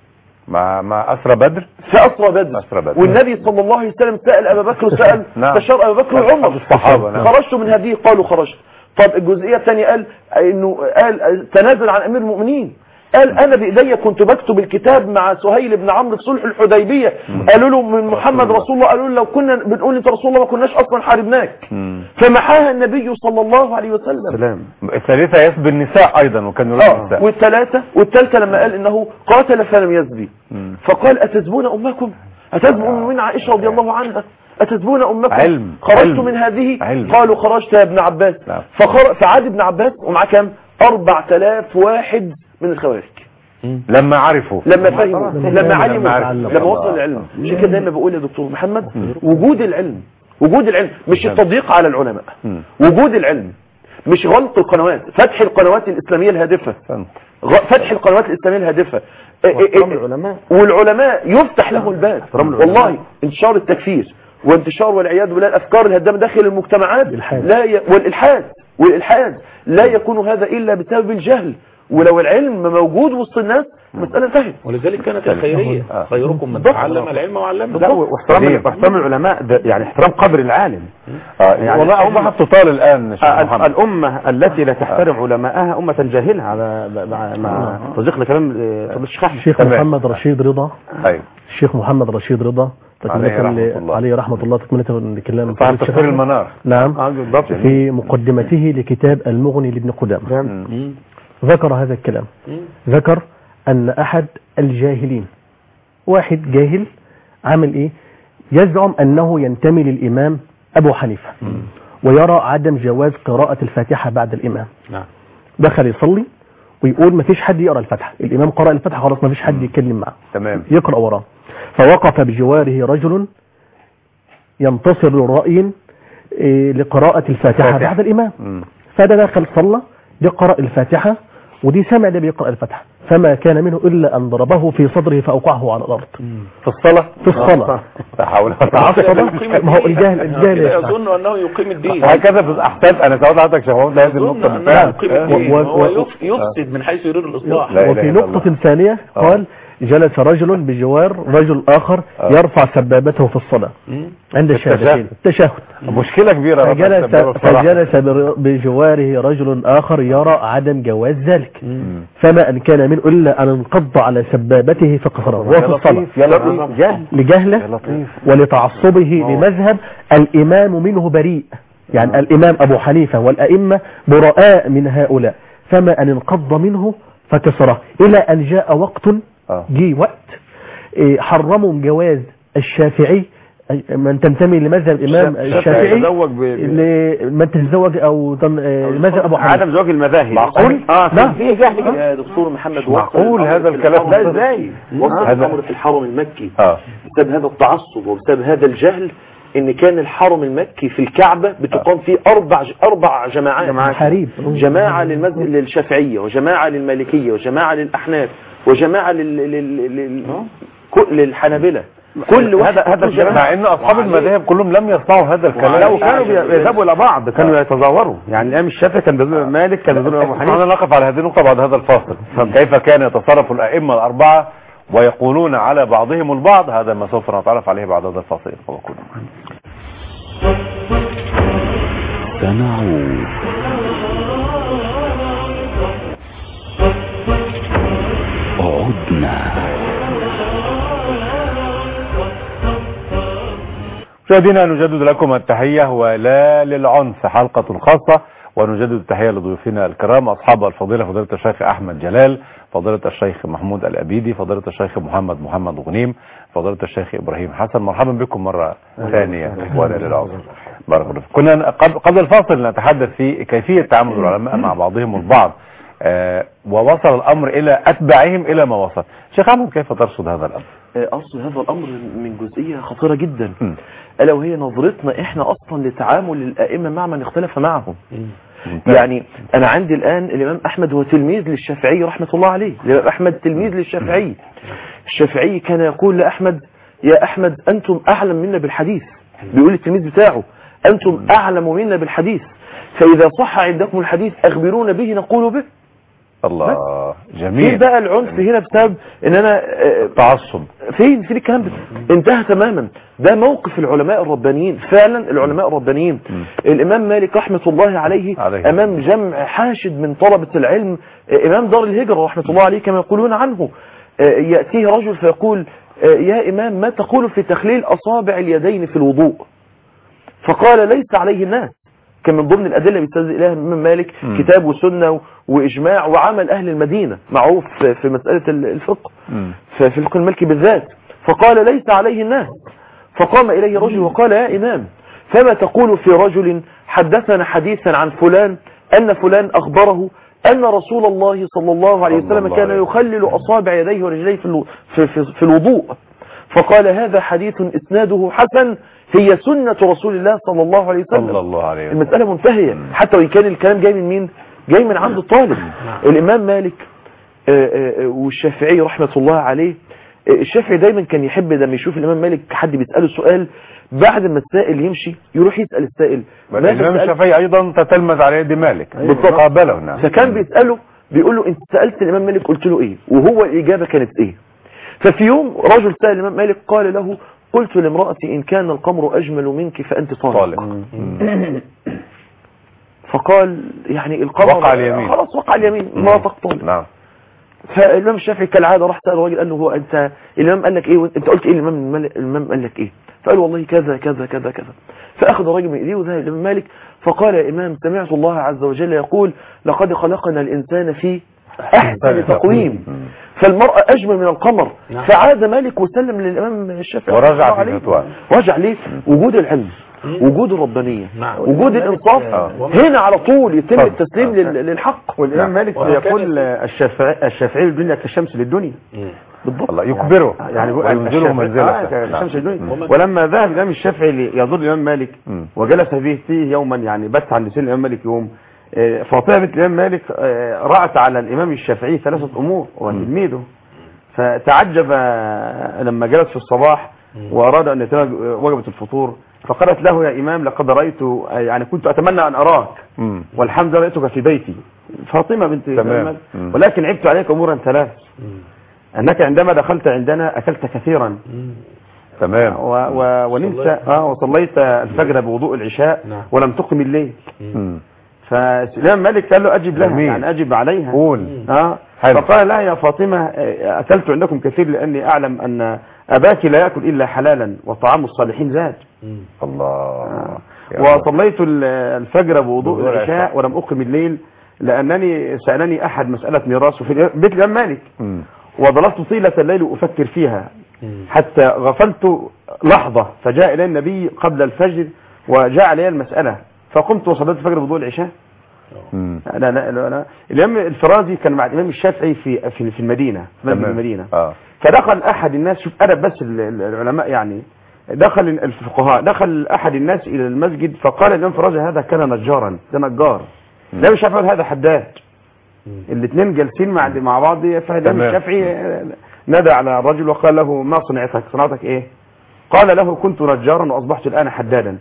مع مع أسرى بدر، في أسرى بدر. أسرى بدر، والنبي صلى الله عليه وسلم سأل أبا بكر وسأل نعم. استشار أبا بكر وعمر. الصحابة نعم. خرجتوا من هذه؟ قالوا خرجت. طب الجزئية الثانية قال انه قال تنازل عن امير المؤمنين، قال انا بايديا كنت بكتب الكتاب مع سهيل بن عمرو في صلح الحديبية، قالوا له من محمد رسول الله، قالوا له لو كنا بنقول انت رسول الله ما كناش اصلا حاربناك، فمحاها النبي صلى الله عليه وسلم. سلام. الثالثة يسبي النساء ايضا، وكان يريد النساء. والثلاثة والثالثة لما قال انه قاتل فلم يسبي، فقال: اتسبون امكم؟ اتسبون من عائشة رضي الله عنها؟ أتسبون أمكم؟ علم. خرجت علم. من هذه؟ علم. قالوا: خرجت يا ابن عباس. نعم. فخر... فعاد ابن عباس ومعاه كام؟ أربعة آلاف واحد من الخوارج. لما عرفوا، لما فهموا، لما علموا، لما وصل العلم. عشان كده دايما بقول يا دكتور محمد: وجود العلم، وجود العلم مش التضييق على العلماء، وجود العلم مش غلق القنوات، فتح القنوات الإسلامية الهادفة، فتح القنوات الإسلامية الهادفة، العلماء والعلماء يفتح له الباب. والله انتشار التكفير وانتشار والعياذ بالله الافكار الهدامه داخل المجتمعات لا ي... والالحاد والالحاد لا يكون هذا الا بسبب الجهل. ولو العلم موجود وسط الناس المساله انتهت. ولذلك كانت الخيريه: خيركم من تعلم العلم وعلمه. لا، واحترام واحترام العلماء ده يعني احترام قدر العالم. يعني والله أمة تطال الآن. الأمة التي لا تحترم علماءها أمة جاهلة، على مع مع تزيق لكلام الشيخ محمد رشيد رضا. أيوه الشيخ محمد رشيد رضا عليه رحمة الله عليه رحمة الله تكملة لكلام صاحب تفسير المنار. نعم. في مقدمته لكتاب المغني لابن قدامة ذكر هذا الكلام. ذكر أن أحد الجاهلين، واحد جاهل عمل إيه؟ يزعم أنه ينتمي للإمام أبو حنيفة ويرى عدم جواز قراءة الفاتحة بعد الإمام. دخل يصلي ويقول ما فيش حد يقرأ الفاتحة، الإمام قرأ الفاتحة خلاص ما فيش حد يتكلم معه، تمام، يقرأ وراه. فوقف بجواره رجل ينتصر للرأي لقراءة الفاتحة بعد الإمام، فده دخل صلى يقرأ الفاتحة، ودي سمع ده بيقرأ الفاتحة، فما كان منه إلا أن ضربه في صدره فأوقعه على الأرض في الصلاة. في الصلاة تحاول تعصب. ما هو الجاهل الجاهل يظن أنه يقيم الدين هكذا. في أحسن أنا سأقول لحضرتك شهود هذه النقطة بالفعل، هو يفسد من حيث يريد الإصلاح. وفي نقطة ثانية قال جلس رجل بجوار رجل آخر آه. يرفع سبابته في الصلاة عند الشهادتين التشهد. مشكلة كبيرة. فجلس, فجلس بر- بجواره رجل آخر يرى عدم جواز ذلك، فما أن كان منه إلا أن انقض على سبابته فقصره وهو في الصلاة لجهله ولتعصبه لمذهب الإمام منه بريء. يعني الإمام أبو حنيفة والأئمة براء من هؤلاء، فما أن انقض منه فكسره إلى أن جاء وقت جي وقت إيه، حرموا جواز الشافعي من تنتمي لمذهب الإمام الشافعي من تتزوج أو تن- إيه، مذهب أبو حنيفة. عدم زواج المذاهب معقول؟ اه نعم. في جهل كده. يا دكتور محمد معقول هذا الكلام ده ازاي؟ وصل هذا- الأمر في الحرم المكي اه بسبب هذا التعصب وبسبب هذا الجهل ان كان الحرم المكي في الكعبة بتقام فيه اربع اربع جماعات حريب. جماعة للمسجد للشافعية وجماعة للمالكية وجماعة للأحناف وجماعة لل... لل... لل... كل- للحنابلة. كل واحد هذا هذا الكلام مع ان اصحاب المذاهب كلهم لم يصنعوا هذا الكلام. لو كانوا بيذهبوا الى بعض كانوا يتزاوروا. يعني الامام الشافعي كان بيزور مالك، كان بيزور ابو حنيفه. احنا نقف على هذه النقطة بعد هذا الفاصل. كيف كان يتصرف الأئمة الأربعة ويقولون على بعضهم البعض؟ هذا ما سوف نتعرف عليه بعد هذا الفاصل. وكونوا معنا. سنعود. عدنا. مشاهدينا نجدد لكم التحية ولا للعنف، حلقة خاصة، ونجدد التحية لضيوفنا الكرام أصحاب الفضيلة فضيلة الشيخ أحمد جلال، فضيلة الشيخ محمود الأبيدي، فضيلة الشيخ محمد محمد غنيم، فضيلة الشيخ إبراهيم حسن. مرحبا بكم مرة ثانية ولا للعنف. بارك الله فيكم. كنا قبل قبل الفاصل نتحدث في كيفية تعامل العلماء مع بعضهم البعض، آه ووصل الأمر إلى أتباعهم إلى ما وصل. شيخ أحمد كيف ترصد هذا الأمر؟ أصل هذا الأمر من جزئية خطيرة جدا، م. ألا وهي نظرتنا إحنا أصلا لتعامل الأئمة مع من اختلف معهم. م. يعني أنا عندي الآن الإمام أحمد هو تلميذ للشافعي رحمة الله عليه. الإمام أحمد تلميذ للشافعي. الشافعي كان يقول لأحمد: يا أحمد أنتم أعلم منا بالحديث. بيقول للتلميذ بتاعه: أنتم أعلم منا بالحديث، فإذا صح عندكم الحديث أخبرونا به نقول به. الله فين جميل. بقى العنف هنا بسبب ان انا آه، تعصب. فين فين الكلام ده؟ انتهى تماما. ده موقف العلماء الربانيين فعلا. العلماء الربانيين الامام مالك رحمة الله عليه, عليه. امام جمع حاشد من طلبة العلم، آه، امام دار الهجرة رحمة الله عليه كما يقولون عنه، آه، يأتيه رجل فيقول: آه، يا امام ما تقول في تخليل اصابع اليدين في الوضوء؟ فقال: ليس عليه الناس. كان من ضمن الأدلة بيستدل إليها الإمام مالك م. كتاب وسنة وإجماع وعمل أهل المدينة معروف في في مسألة الفقه، م. في في الفقه المالكي بالذات. فقال: ليس عليه الناس. فقام إليه رجل وقال: يا إمام فما تقول في رجل حدثنا حديثا عن فلان أن فلان أخبره أن رسول الله صلى الله عليه وسلم كان يخلل أصابع يديه ورجليه في الو- في في في الوضوء؟ فقال: هذا حديث إسناده حسن، هي سنة رسول الله صلى الله عليه وسلم. صلى الله عليه وسلم. المسألة منتهية، حتى وإن كان الكلام جاي من مين؟ جاي من عند الطالب. الإمام مالك آه، آه، والشافعي رحمة الله عليه. آه، الشافعي دايما كان يحب لما يشوف الإمام مالك حد بيسأله سؤال، بعد ما السائل يمشي يروح يسأل السائل. ماذا الإمام سألت؟ الشافعي أيضا تتلمذ على يد مالك بالضبط. قابله. نعم. فكان بيسأله بيقول له: انت سألت الإمام مالك قلت له ايه؟ وهو الإجابة كانت ايه؟ ففي يوم رجل سأل الإمام مالك قال له: قلت لامرأتي إن كان القمر أجمل منك فأنت طالق. طالق. فقال: يعني القمر وقع اليمين. خلاص وقع اليمين، مراتك طالق. نعم. فالإمام الشافعي كالعادة راح سأل الراجل قال له: هو أنت الإمام قال لك إيه؟ أنت قلت إيه الإمام الإمام قال لك إيه؟ فقال: والله كذا كذا كذا كذا. فأخذ الراجل من إيديه وذهب الإمام مالك فقال: يا إمام سمعت الله عز وجل يقول: لقد خلقنا الإنسان في أحسن تقويم، فالمرأة أجمل من القمر. فعاد مالك وسلم للإمام الشافعي ورجع في فتواه. رجع ليه؟ وجود العلم، وجود الربانية، وجود الإنصاف، هنا على طول يتم التسليم لل- للحق. والإمام مالك يقول: الشافعي الشافعي للدنيا كالشمس للدنيا. بالضبط. الله يكبره يعني وينزله منزله. آه كالشمس للدنيا. ولما ذهب الإمام الشافعي ليزور الإمام مالك مم. وجلس به فيه يوما، يعني بت عند سن الإمام مالك يوم، آه، فاطمة بنت الإمام مالك آه، رأت على الإمام الشافعي ثلاثة أمور وتلميذه، فتعجب آه، لما جلس في الصباح وأراد أن يتناول وجبة الفطور، فقالت له: يا إمام لقد رأيت، آه، يعني كنت أتمنى أن أراك، مم. والحمد لله رأيتك في بيتي. فاطمة بنت الإمام تمام. مالك، مم. ولكن عبت عليك أمورا ثلاث. أنك عندما دخلت عندنا أكلت كثيرا تمام. و و ونمت آه وصليت الفجر بوضوء العشاء نعم. ولم تقم الليل. مم. فالإمام مالك قال له أجب لها، جميل. يعني أجب عليها. قول. آه حلو. فقال لا يا فاطمة، أكلت عندكم كثير لأني أعلم أن أباك لا يأكل إلا حلالا وطعام الصالحين زاد. الله. آه. يا الله. وصليت الفجر بوضوء بوضوء العشاء العشاء. ولم أقم الليل لأنني سألني أحد مسألة ميراث في بيت الإمام مالك، مم. وظللت طيلة الليل أفكر فيها حتى غفلت لحظة، فجاء إلي النبي قبل الفجر وجاء علي المسألة فقمت وصليت الفجر بوضوء العشاء. مم. لا لا لا لا. الإمام الفرازي كان مع الإمام الشافعي في في في المدينة، في مسجد تمام. المدينة. اه فدخل أحد الناس، شوف أدب بس ال- ال- العلماء يعني، دخل الفقهاء، دخل أحد الناس إلى المسجد فقال الإمام الفرازي هذا كان نجارا، ده نجار. الإمام الشافعي هذا حداد. الاثنين جالسين مع مع بعض، فالإمام تمام. الشافعي نادى على الرجل وقال له ما صنعتك؟ صنعتك إيه؟ قال له كنت نجارا وأصبحت الآن حدادا.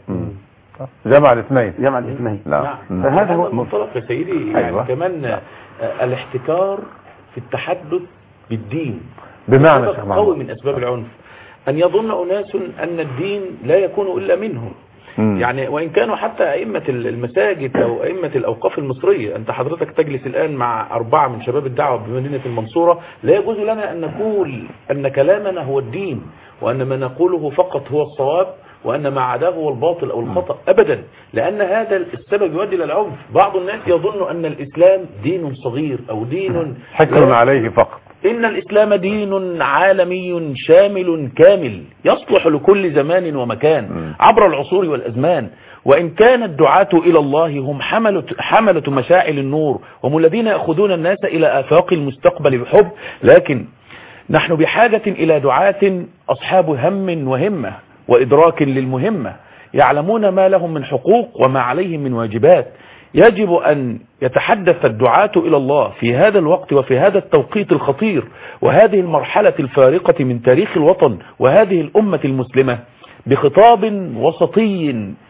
جمع الاثنين. جمع الاثنين. نعم. نعم. فهذا هذا هو المنطلق يا سيدي، يعني أيوة. كمان آه، الاحتكار في التحدث بالدين بمعنى سبب شيخ قوي محمود. من أسباب العنف، أن يظن أناس أن الدين لا يكون إلا منهم. مم. يعني وإن كانوا حتى أئمة المساجد أو أئمة الأوقاف المصرية، أنت حضرتك تجلس الآن مع أربعة من شباب الدعوة بمدينة المنصورة، لا يجوز لنا أن نقول أن كلامنا هو الدين وأن ما نقوله فقط هو الصواب وأن ما عداه هو الباطل أو الخطأ أبدا، لأن هذا السبب يؤدي إلى العنف. بعض الناس يظن أن الإسلام دين صغير أو دين حكر عليه فقط. إن الإسلام دين عالمي شامل كامل يصلح لكل زمان ومكان عبر العصور والأزمان. وإن كان الدعاة إلى الله هم حملة, حملة مشاعل النور، هم الذين يأخذون الناس إلى آفاق المستقبل بحب، لكن نحن بحاجة إلى دعاة أصحاب هم وهمة وإدراك للمهمة، يعلمون ما لهم من حقوق وما عليهم من واجبات. يجب أن يتحدث الدعاة إلى الله في هذا الوقت وفي هذا التوقيت الخطير وهذه المرحلة الفارقة من تاريخ الوطن وهذه الأمة المسلمة بخطاب وسطي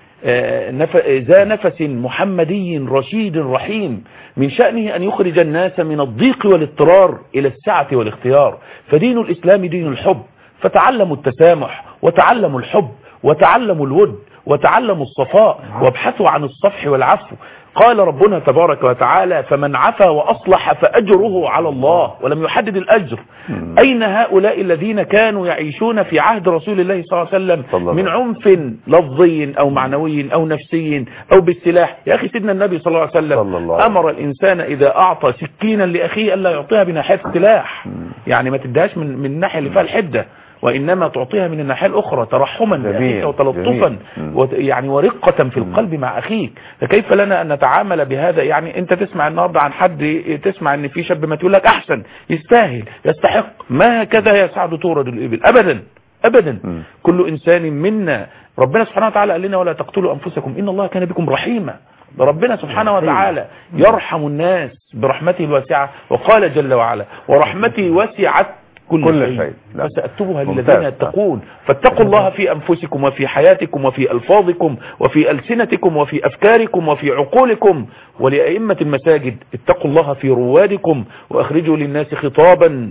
ذا نفس محمدي رشيد رحيم، من شأنه أن يخرج الناس من الضيق والاضطرار إلى السعة والاختيار. فدين الإسلام دين الحب، فتعلموا التسامح وتعلموا الحب وتعلموا الود وتعلموا الصفاء وابحثوا عن الصفح والعفو. قال ربنا تبارك وتعالى فمن عفا وأصلح فأجره على الله، ولم يحدد الأجر. أين هؤلاء الذين كانوا يعيشون في عهد رسول الله صلى الله عليه وسلم من عنف لفظي أو معنوي أو نفسي أو بالسلاح؟ يا أخي سيدنا النبي صلى الله عليه وسلم أمر الإنسان إذا أعطى سكينا لأخيه ألا يعطيها بناحية السلاح، يعني ما تدهاش من, من الناحية اللي فيها الحدة، وإنما تعطيها من الناحية الأخرى ترحما بأخيك وتلطفا يعني ورقة في القلب مع أخيك. فكيف لنا أن نتعامل بهذا؟ يعني أنت تسمع النهاردة عن حد، تسمع أن في شاب ما تقول لك أحسن، يستاهل، يستحق، ما هكذا يسعد تورد الإبل أبدا أبدا. م. كل إنسان منا، ربنا سبحانه وتعالى قال لنا ولا تقتلوا أنفسكم إن الله كان بكم رحيما. ربنا سبحانه وتعالى يرحم الناس برحمته الواسعة، وقال جل وعلا ورحمتي وسعت كل, كل شيء, شيء. فسأكتبها للذين يتقون. فاتقوا الله في أنفسكم وفي حياتكم وفي ألفاظكم وفي ألسنتكم وفي أفكاركم وفي عقولكم. ولأئمة المساجد اتقوا الله في روادكم وأخرجوا للناس خطابا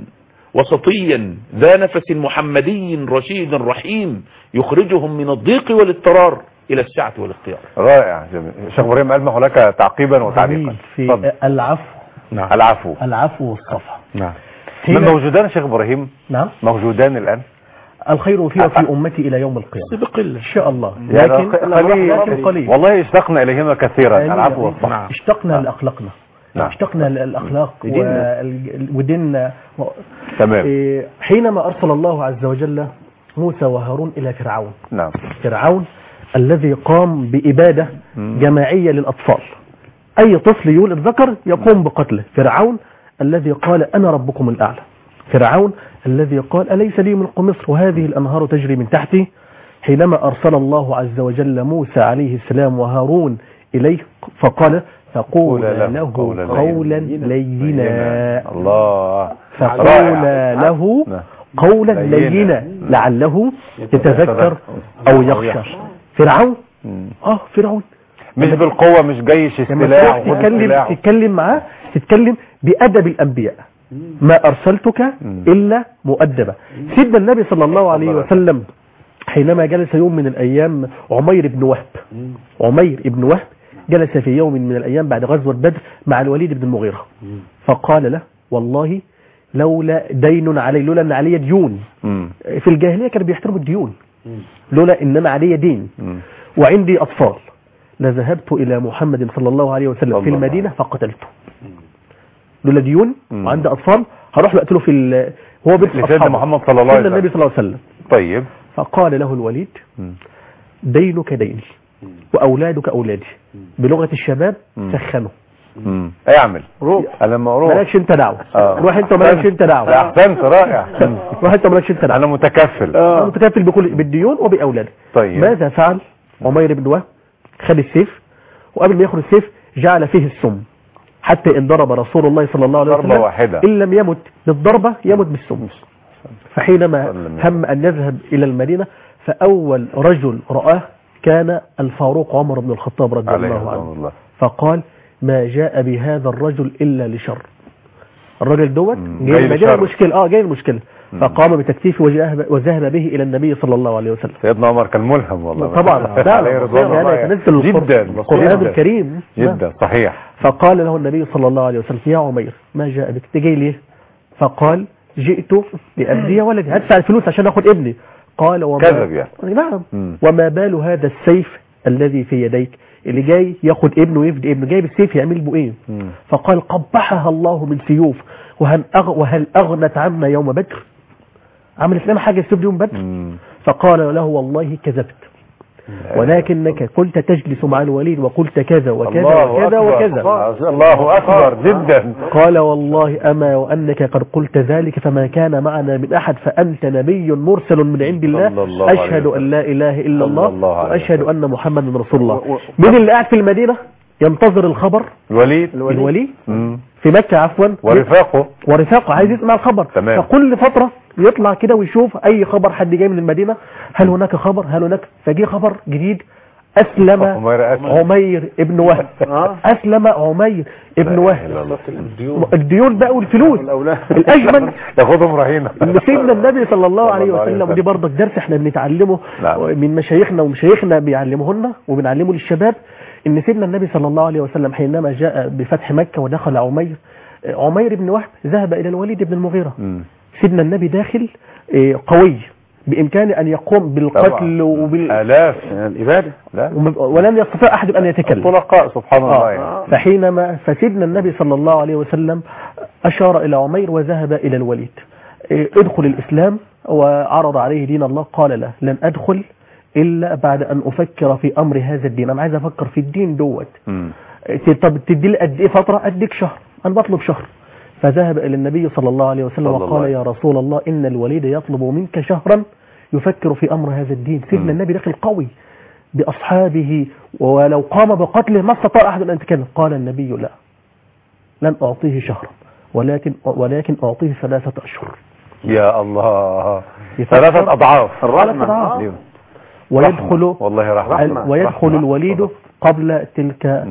وسطيا ذا نفس محمدي رشيد رحيم يخرجهم من الضيق والاضطرار إلى السعة والاختيار. رائع جميل. شيخ إبراهيم ألمح لك تعقيبا وتعليقا في طب. العفو. نعم. العفو العفو والصفح. نعم. من موجودان شيخ إبراهيم؟ نعم موجودان الآن. الخير فيها في أمتي إلى يوم القيامة بقلة إن شاء الله، لكن قليل. قليل والله اشتقنا إليهما كثيرا. العفو والصفح. نعم. اشتقنا لأخلاقنا. نعم. اشتقنا للأخلاق وديننا. تمام. حينما أرسل الله عز وجل موسى وهارون إلى فرعون. نعم. فرعون الذي قام بإبادة جماعية للأطفال، أي طفل يولد ذكر يقوم بقتله. فرعون الذي قال أنا ربكم الأعلى. فرعون الذي قال أليس لي ملك مصر وهذه الأنهار تجري من تحتي. حينما أرسل الله عز وجل موسى عليه السلام وهارون إليه فقال فقولا له قولا لينا. الله. فقولا له قولا لينا لعله يتذكر أو يخشى. فرعون اه فرعون مش بالقوة، مش جيش السلاح. تتكلم تتكلم معاه تتكلم بأدب الأنبياء، ما أرسلتك إلا مؤدبا. سيدنا النبي صلى الله عليه وسلم حينما جلس يوم من الأيام عمير بن وهب عمير بن وهب جلس في يوم من الأيام بعد غزوة بدر مع الوليد بن المغيرة، فقال له والله لولا دين علي، لولا أن علي ديون. في الجاهلية كانوا بيحترموا الديون، لولا إنما علي دين وعندي أطفال لذهبت إلى محمد صلى الله عليه وسلم في المدينة فقتلته. لولا ديون وعندي أطفال هروح أقتله في ال... هو بيت لسيدنا محمد صلى الله عليه وسلم النبي صلى الله عليه وسلم. طيب فقال له الوليد دينك ديني وأولادك أولادي، بلغة الشباب سخنوا. اعمل روح انا لما اروح مالكش انت دعوه، روح انت مالكش انت دعوه. احسنت رائع. روح انت مالكش انت دعوه، انا متكفل انا متكفل بكل بالديون وباولادي. طيب ماذا فعل عمير بن وهب؟ خد السيف وقبل ما ياخذ السيف جعل فيه السم، حتى ان ضرب رسول الله صلى الله عليه وسلم ضربه واحده ان لم يمت بالضربه يمت بالسم. فحينما هم ان يذهب الى المدينه فاول رجل رآه كان الفاروق عمر بن الخطاب رضي الله عنه، فقال ما جاء بهذا الرجل إلا لشر. الرجل دوت جاي المدينة مشكلة اه جاي المشكلة، فقام بتكتيفه وذهب به إلى النبي صلى الله عليه وسلم. سيدنا عمر كان ملهم والله طبعا عليه رضوان الله يتنزل جدا القرآن الكريم جدا صحيح. فقال له النبي صلى الله عليه وسلم يا عمير ما جاء بك تجي ليه؟ فقال جئت لأبدي ولدي، هدفع الفلوس عشان أخذ ابني. قال وما كذب يعني نعم وما بال هذا السيف الذي في يديك؟ اللي جاي ياخد ابنه ويفدي ابنه جايب السيف يعمل به ايه؟ فقال قبحها الله من سيوف وهل أغ وهل اغنت عنا يوم بدر؟ عملت لنا حاجه السيف يوم بدر؟ فقال له والله كذبت ولكنك كنت تجلس مع الوليد وقلت كذا وكذا وكذا وكذا. الله اكبر جدا. قال والله اما وانك قد قلت ذلك فما كان معنا من احد فانت نبي مرسل من عند الله اشهد ان لا اله الا الله واشهد ان محمدا رسول الله. مين اللي قاعد في المدينه ينتظر الخبر؟ الوليد الوليد في مكه عفوا ورفاقه ورفاقه عايز يسمع الخبر. تمام. فكل فتره يطلع كده ويشوف اي خبر حد جاي من المدينة، هل هناك خبر هل هناك فجي خبر جديد اسلم عمير ابن وهب. اسلم عمير ابن وهب. الديون بقى والفلوس الاجمل ياخدهم رهينه ان سيدنا النبي صلى الله عليه وسلم، ودي برضك درس احنا بنتعلمه من مشايخنا ومشايخنا بيعلموه لنا وبنعلمه للشباب، ان سيدنا النبي صلى الله عليه وسلم حينما جاء بفتح مكة ودخل عمير عمير بن وهب ذهب الى الوليد بن المغيرة. سيدنا النبي داخل قوي بإمكانه أن يقوم بالقتل وبالآلاف الإبادة ولن يستطيع أحد أن يتكلم. الطلقاء سبحان الله. آه. فحينما فسيدنا النبي صلى الله عليه وسلم أشار إلى عمير وذهب إلى الوليد ادخل الإسلام وعرض عليه دين الله. قال له لن أدخل إلا بعد أن أفكر في أمر هذا الدين، أنا عايز أفكر في الدين دوت. طب تدي لي قد إيه فترة؟ أديك شهر، أنا بطلب شهر. فذهب إلى النبي صلى الله عليه وسلم وقال يا رسول الله إن الوليد يطلب منك شهرا يفكر في أمر هذا الدين. سيدنا النبي داخل قوي بأصحابه ولو قام بقتله ما استطاع أحد أن يتكلم. قال النبي لا لن أعطيه شهرا ولكن ولكن أعطيه ثلاثة أشهر. يا الله ثلاثة أضعاف الرحمة. ويدخل والله رحمة ويدخل الوليد قبل تلك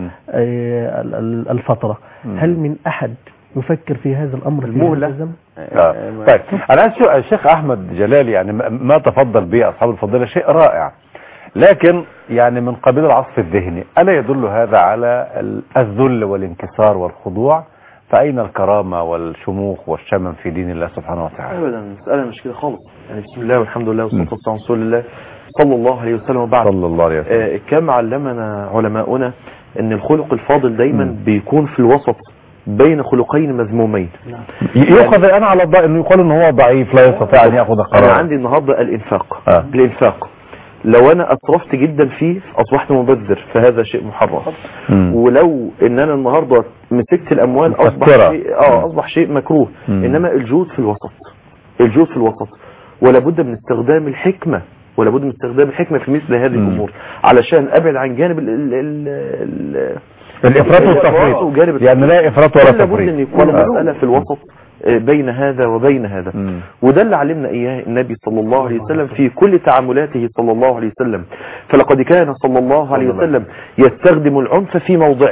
الفترة. هل من أحد يفكر في هذا الأمر المهلة؟ آه. طيب أنا أسأل الشيخ أحمد جلال يعني ما تفضل به أصحاب الفضيلة شيء رائع، لكن يعني من قبيل العصف الذهني ألا يدل هذا على الذل والانكسار والخضوع؟ فأين الكرامة والشموخ والشمم في دين الله سبحانه وتعالى؟ أبدا المسألة مش كده خالص. يعني بسم الله والحمد لله والصلاة والسلام على رسول الله صلى الله عليه وسلم وبعد. صلى الله عليه وسلم. آه كما علمنا علماؤنا أن الخلق الفاضل دايما م. بيكون في الوسط بين خلقين مذمومين. يؤخذ الآن على الضوء انه يقال ان هو ضعيف لا يستطيع ان ياخذ قرار. انا عندي النهارده الانفاق. آه. الانفاق لو انا اسرفت جدا فيه اصبحت مبذر فهذا شيء محرم. م. ولو ان انا النهارده مسكت الاموال اصبح شيء اه اصبح شيء مكروه. م. انما الجود في الوسط، الجود في الوسط، ولا بد من استخدام الحكمه ولا بد من استخدام الحكمه في مثل هذه م. الامور علشان ابعد عن جانب ال ال ال الافراط والتفريط، يعني لا افراط ولا تفريط. لابد ان يكون المساله في الوسط بين هذا وبين هذا. مم. وده اللي علمنا اياه النبي صلى الله عليه وسلم في كل تعاملاته صلى الله عليه وسلم. فلقد كان صلى الله عليه وسلم يستخدم العنف في موضعه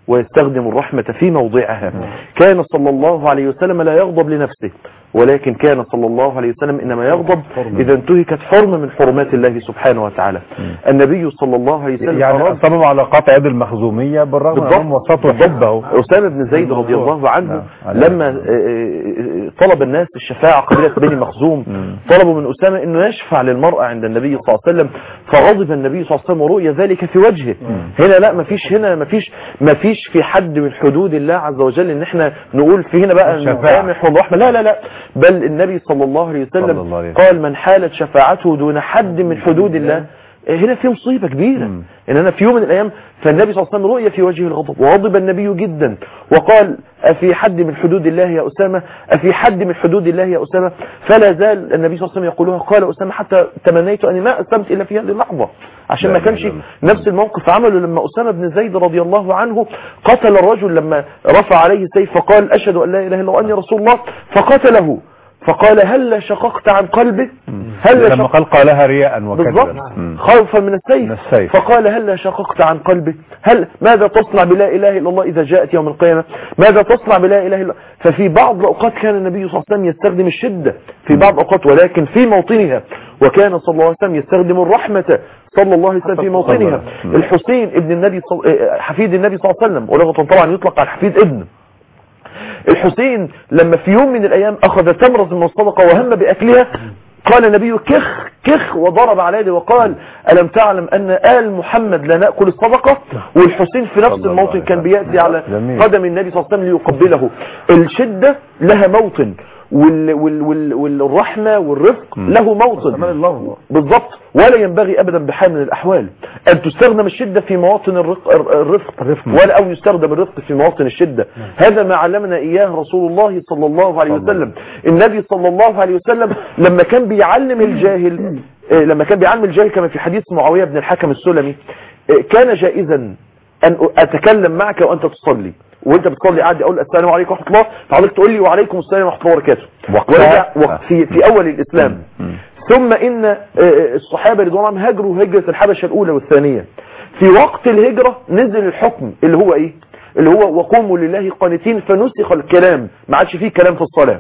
ويستخدم الرحمة في موضعها. كان صلى الله عليه وسلم لا يغضب لنفسه، ولكن كان صلى الله عليه وسلم إنما يغضب إذا انتهكت حرمة من حرمات الله سبحانه وتعالى. النبي صلى الله عليه وسلم يعني أصبهم على قطع يد المخزومية بالرغم أنهم وسطوا حبه. أسامة بن زيد رضي الله عنه لما طلب الناس الشفاعة قبيلة بني مخزوم، طلبوا من أسامة أنه يشفع للمرأة عند النبي صلى الله عليه وسلم، فغضب النبي صلى الله عليه وسلم ورؤية ذلك في وجهه. هنا لا، مفيش هنا مفيش مفيش في حد من حدود الله عز وجل ان احنا نقول في هنا بقى نسامح ونرحمة، لا لا لا، بل النبي صلى الله عليه وسلم الله عليه. قال من حالت شفاعته دون حد من حدود الله، هنا في مصيبة كبيرة. م. ان انا في يوم من الايام فالنبي صلى الله عليه وسلم رؤية في وجهه الغضب، وغضب النبي جدا وقال أفي حد من حدود الله يا أسامة، أفي حد من حدود الله يا أسامة. فلا زال النبي صلى الله عليه وسلم يقولها، قال أسامة حتى تمنيت أني ما أسلمت إلا في هذه اللحظة، عشان ما كانش نفس الموقف عمله لما أسامة بن زيد رضي الله عنه قتل الرجل لما رفع عليه سيف فقال أشهد أن لا إله إلا الله وأني رسول الله، فقتله. فقال هل شققت عن قلبه؟ هل لما قال قالها رياء وكذبا خوفا من السيف. من السيف فقال هل شققت عن قلبه؟ هل ماذا تصنع بلا إله إلا الله إذا جاءت يوم القيامة؟ ماذا تصنع بلا إله إلا الله؟ ففي بعض الأوقات كان النبي صلى الله عليه وسلم يستخدم الشدة في بعض الأوقات، ولكن في موطنها، وكان صلى الله عليه وسلم يستخدم الرحمة صلى الله عليه وسلم في موطنها. الحسين ابن النبي صل... حفيد النبي صلى الله عليه وسلم، ولغة طبعا يطلق على حفيد ابنه. الحسين لما في يوم من الأيام أخذ تمرة من الصدقة وهم بأكلها، قال النبي كخ كخ وضرب على يده وقال ألم تعلم أن آل محمد لا نأكل الصدقة؟ والحسين في نفس الموطن كان بيأتي على قدم النبي صلى الله عليه وسلم ليقبله. الشدة لها موطن، وال وال وال والرحمة والرفق له موطن بالضبط، ولا ينبغي أبدا بحال من الأحوال أن تستخدم الشدة في مواطن الرفق, الرفق ولا أو يستخدم الرفق في مواطن الشدة. هذا ما علمنا إياه رسول الله صلى الله عليه وسلم. النبي صلى الله عليه وسلم لما كان بيعلم الجاهل لما كان بيعلم الجاهل كما في حديث معاوية بن الحكم السلمي، كان جائزا أن أتكلم معك وأنت تصلي، وانت بتصلي قاعد اقول السلام عليكم ورحمه الله، فحضرتك تقول لي وعليكم السلام ورحمه الله وبركاته، ورجع في في اول الاسلام. ثم ان الصحابه رضوان الله هاجروا هجره الحبشه الاولى والثانيه. في وقت الهجره نزل الحكم اللي هو ايه؟ اللي هو وقوموا لله قانتين، فنسخ الكلام، ما عادش فيه كلام في الصلاه.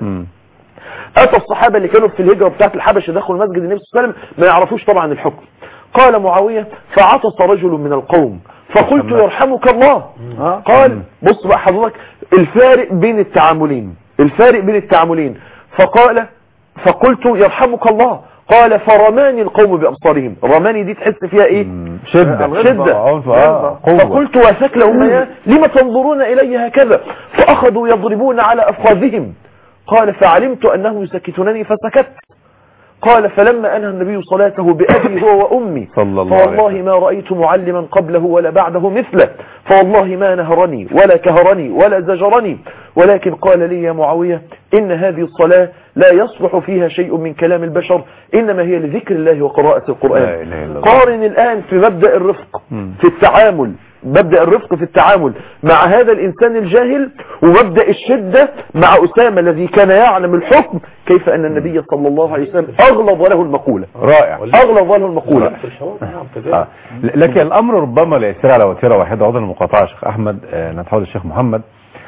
اتى الصحابه اللي كانوا في الهجره بتاعت الحبشه دخلوا مسجد النبي صلى الله عليه وسلم ما يعرفوش طبعا الحكم. قال معاويه فعطس رجل من القوم فقلت يرحمك الله. قال بص بقى حضرتك الفارق بين التعاملين الفارق بين التعاملين فقال فقلت يرحمك الله. قال فرماني القوم بأبصارهم. رماني دي تحس فيها ايه؟ شدة شدة. فقلت وثكلهم اياه لما تنظرون الي هكذا؟ فاخذوا يضربون على افخاذهم. قال فعلمت انهم يسكتونني فسكت. قال فلما أنهى النبي صلاته بأبي هو وأمي فوالله ما رأيت معلما قبله ولا بعده مثله، فوالله ما نهرني ولا كهرني ولا زجرني، ولكن قال لي يا معاوية إن هذه الصلاة لا يصلح فيها شيء من كلام البشر، إنما هي لذكر الله وقراءة القرآن. قارن الآن في مبدأ الرفق في التعامل، مبدأ الرفق في التعامل مع هذا الإنسان الجاهل، ومبدأ الشدة مع أسامة الذي كان يعلم الحكم، كيف أن النبي صلى الله عليه وسلم أغلظ له المقولة. رائع. أغلظ له المقولة. آه. لكن الأمر ربما لا يسير على وتيرة واحدة. عذر المقاطعة شيخ أحمد، آه نتحول الشيخ محمد.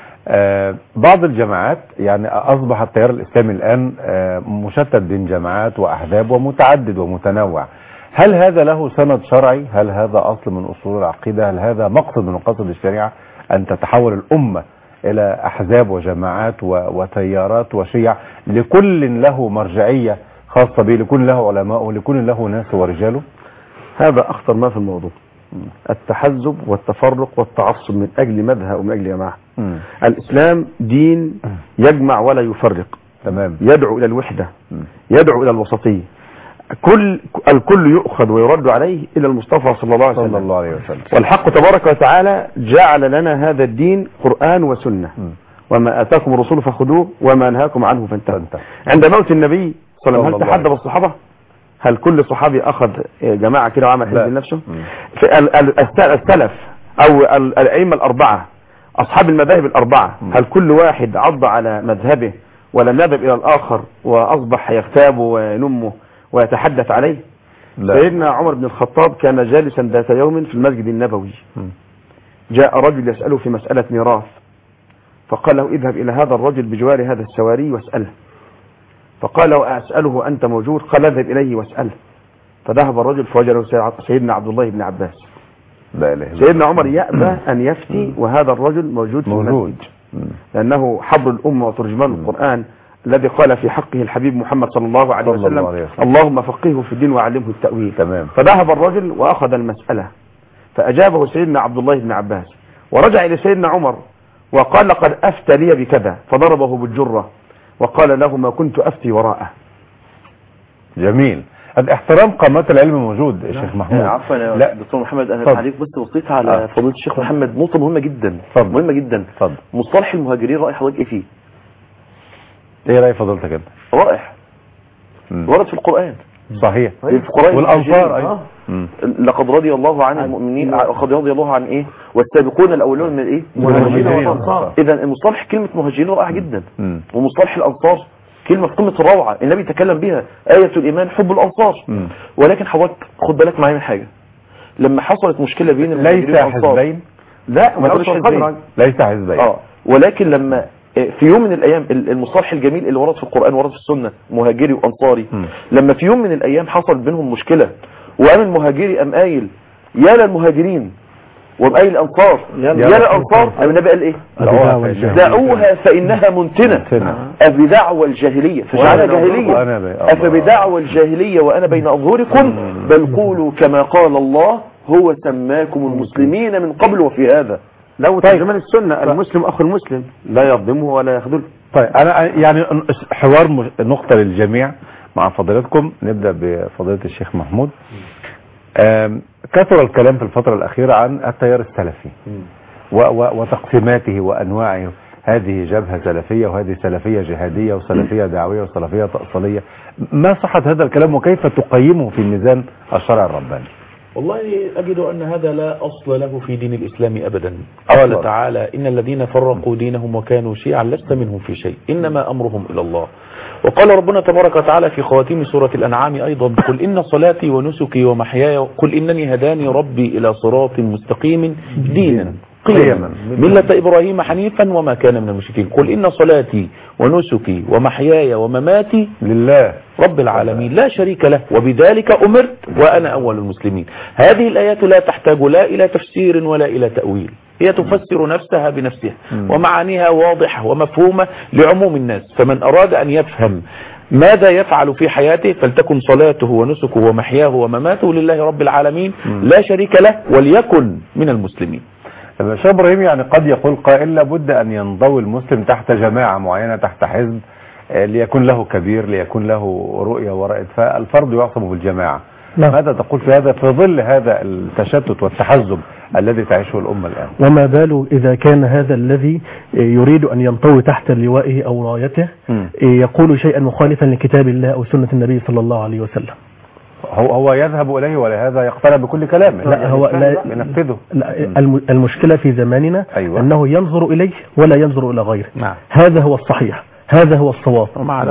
آه بعض الجماعات يعني أصبح التيار الإسلامي الآن آه مشتت بين جماعات وأحزاب ومتعدد ومتنوع. هل هذا له سند شرعي؟ هل هذا أصل من أصول العقيدة؟ هل هذا مقصد من مقاصد الشريعة أن تتحول الأمة إلى أحزاب وجماعات وتيارات وشيع لكل له مرجعية خاصة به، لكل له علماء، لكل له ناس ورجاله؟ هذا أخطر ما في الموضوع، التحزب والتفرق والتعصب من أجل مذهب ومن أجل جماعة. الإسلام دين يجمع ولا يفرق، تمام، يدعو إلى الوحدة، يدعو إلى الوسطية. كل الكل يؤخذ ويرد عليه إلى المصطفى صلى الله عليه وسلم, صلى الله عليه وسلم. والحق تبارك وتعالى جعل لنا هذا الدين قرآن وسنة. م. وما آتاكم الرسول فخذوه وما نهاكم عنه فانتهوا. عند موت النبي صلى الله عليه وسلم هل تحدث الصحابة؟ هل كل صحابي أخذ جماعة كده وعمل حزب لنفسه؟ السلف أو الأئمة الأربعة أصحاب المذاهب الأربعة م. هل كل واحد عض على مذهبه ولم يذهب إلى الآخر وأصبح يغتاب وينمه ويتحدث عليه؟ لا. سيدنا عمر بن الخطاب كان جالسا ذات يوم في المسجد النبوي، م. جاء رجل يسأله في مسألة ميراث، فقال له اذهب إلى هذا الرجل بجوار هذا السواري واسأله. فقال له أسأله أنت موجود؟ قال اذهب إليه واسأله. فذهب الرجل فوجده سيدنا عبد الله بن عباس. سيدنا عمر يأبى أن يفتي وهذا الرجل موجود في موجود لأنه حبر الأمة وترجمان القرآن الذي قال في حقه الحبيب محمد صلى الله عليه وسلم, الله عليه وسلم اللهم فقهه في الدين وعلمه التأويل. تمام. فذهب الرجل وأخذ المسألة فأجابه سيدنا عبد الله بن عباس ورجع إلى سيدنا عمر وقال لقد أفتى لي بكذا، فضربه بالجرة وقال له ما كنت أفتي وراءه. جميل. احترام قامات العلم موجود يا شيخ محمود. عفوا يا دكتور محمد، انا عليك بس بصيت على آه. فضيله الشيخ محمد نقطه مهمه جدا. فضل. مهمه جدا. فضل. مصطلح المهاجرين راي حضرتك ايه فيه؟ ايه راي فضيلتك انت؟ رائع. ورد في القران. صحيح. الفقراء والانصار ايضا. آه. لقد رضي الله عن المؤمنين، لقد رضي الله عن ايه؟ والسابقون الاولون من الايه؟ المهاجرين والانصار. اذا مصطلح كلمه مهاجرين رائع جدا. مم. ومصطلح الانصار كلمة في قمة الروعة، النبي تكلم بها آية الإيمان حب الأنصار. م. ولكن حضرتك خد بالك معايا من حاجة، لما حصلت مشكلة بين المهاجرين والأنصار ليس حزبين، لا ما تقولش حزبين، ليس حزبين اه ولكن لما في يوم من الأيام المصطلح الجميل اللي ورد في القرآن ورد في السنة مهاجري وأنصاري، م. لما في يوم من الأيام حصل بينهم مشكلة وقام المهاجري قام قايل يا للمهاجرين وبأي الأنصار يا للأنصار، النبي قال إيه؟ دعوها فإنها منتنة أبدعوى الجاهلية فجعلها جاهلية، أفبدعوى الجاهلية وأنا بين أظهركم بل قولوا كما قال الله هو سماكم المسلمين من قبل وفي هذا. لو ترجمان السنة المسلم أخو المسلم لا يظلمه ولا يخذله. طيب أنا يعني حوار نقطة للجميع مع فضيلتكم. نبدأ بفضيلة الشيخ محمود. كثر الكلام في الفترة الأخيرة عن التيار السلفي وتقسيماته وأنواعه، هذه جبهة سلفية وهذه سلفية جهادية وسلفية دعوية وسلفية تأصيلية. ما صحة هذا الكلام وكيف تقيمه في ميزان الشرع الرباني؟ والله أجد أن هذا لا أصل له في دين الإسلام أبدا. قال تعالى إن الذين فرقوا دينهم وكانوا شيعا لست منهم في شيء إنما أمرهم إلى الله. وقال ربنا تبارك وتعالى في خواتيم سورة الأنعام أيضا قل إن صلاتي ونسكي ومحياي قل إنني هداني ربي إلى صراط مستقيم دينا قيما ملة إبراهيم حنيفا وما كان من المشركين قل إن صلاتي ونسكي ومحياي ومماتي لله رب العالمين لا شريك له وبذلك أمرت وأنا أول المسلمين. هذه الآيات لا تحتاج لا إلى تفسير ولا إلى تأويل، هي تفسر نفسها بنفسها ومعانيها واضحة ومفهومة لعموم الناس. فمن أراد أن يفهم ماذا يفعل في حياته فلتكن صلاته ونسكه ومحياه ومماته لله رب العالمين لا شريك له وليكن من المسلمين. شيخ إبراهيم، يعني قد يقول قائل لابد أن ينضوي المسلم تحت جماعة معينة تحت حزب ليكون له كبير ليكون له رؤية ورائد، فالفرد يعصم بالجماعة. نعم. ماذا تقول في هذا في ظل هذا التشتت والتحزب الذي تعيشه الأمة الآن؟ وما بال إذا كان هذا الذي يريد أن ينطوي تحت لوائه أو رايته م. يقول شيئا مخالفا لكتاب الله أو سنة النبي صلى الله عليه وسلم؟ هو هو يذهب إليه ولهذا يقتنع بكل كلامه. لا هو لا ينفذه. لا المشكلة في زماننا أيوة. أنه ينظر إليه ولا ينظر إلى غيره. نعم. هذا هو الصحيح، هذا هو الصواب.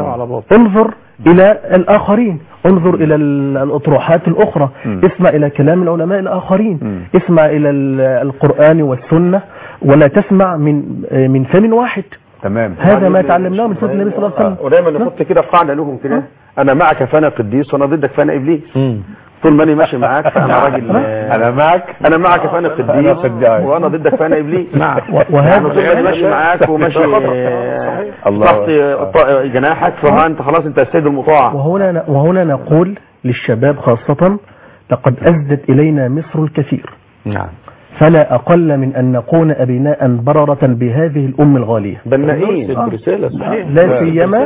انظر إلى الآخرين، انظر إلى الأطروحات الأخرى، م. اسمع إلى كلام العلماء الآخرين، م. اسمع إلى القرآن والسنة ولا تسمع من من فم واحد. تمام. هذا ما تعلمناه من سنة النبي صلى الله عليه وسلم. ودايما نحط كده قاعدة لهم كده، أنا معك فأنا قديس وأنا ضدك فأنا إبليس. م. طول ما أنا ماشي معاك فأنا راجل، أنا معك أنا معك فأنا قديس وأنا ضدك فأنا إبليس. نعم. وهذا طول ما أنا ماشي معاك وماشي تحت جناحك فما أنت خلاص أنت السيد المطاع. وهنا وهنا نقول للشباب خاصة لقد أزدت إلينا مصر الكثير. نعم. فلا أقل من أن نكون أبناء بررة بهذه الأم الغالية. بنائين. لا سيما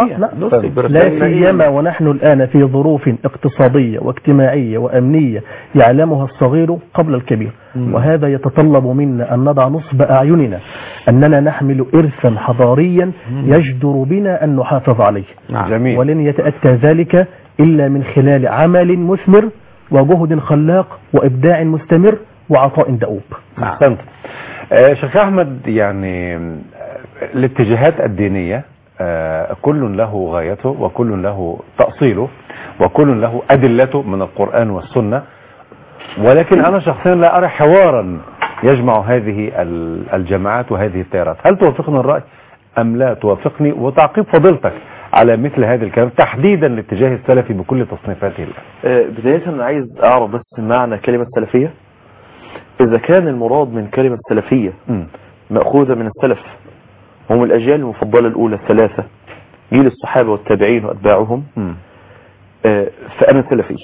لا سيما ونحن الآن في ظروف اقتصادية واجتماعية وأمنية يعلمها الصغير قبل الكبير. م. وهذا يتطلب منا أن نضع نصب أعيننا أننا نحمل إرثا حضاريا يجدر بنا أن نحافظ عليه. جميل. ولن يتأتى ذلك إلا من خلال عمل مثمر وجهد خلاق وإبداع مستمر وعطاء دؤوب. أحسنت. آه شيخ أحمد، يعني الاتجاهات الدينية آه كل له غايته وكل له تأصيله وكل له أدلته من القرآن والسنة، ولكن أنا شخصيا لا أرى حوارا يجمع هذه الجماعات وهذه التيارات. هل توافقنا الرأي أم لا توافقني؟ وتعقيب فضيلتك على مثل هذا الكلام تحديدا الاتجاه السلفي بكل تصنيفاته الآن. بداية أنا عايز أعرف بس معنى كلمة سلفية. إذا كان المراد من كلمة سلفية م. مأخوذة من السلف، هم الأجيال المفضلة الأولى الثلاثة، جيل الصحابة والتابعين وأتباعهم، فأنا سلفي.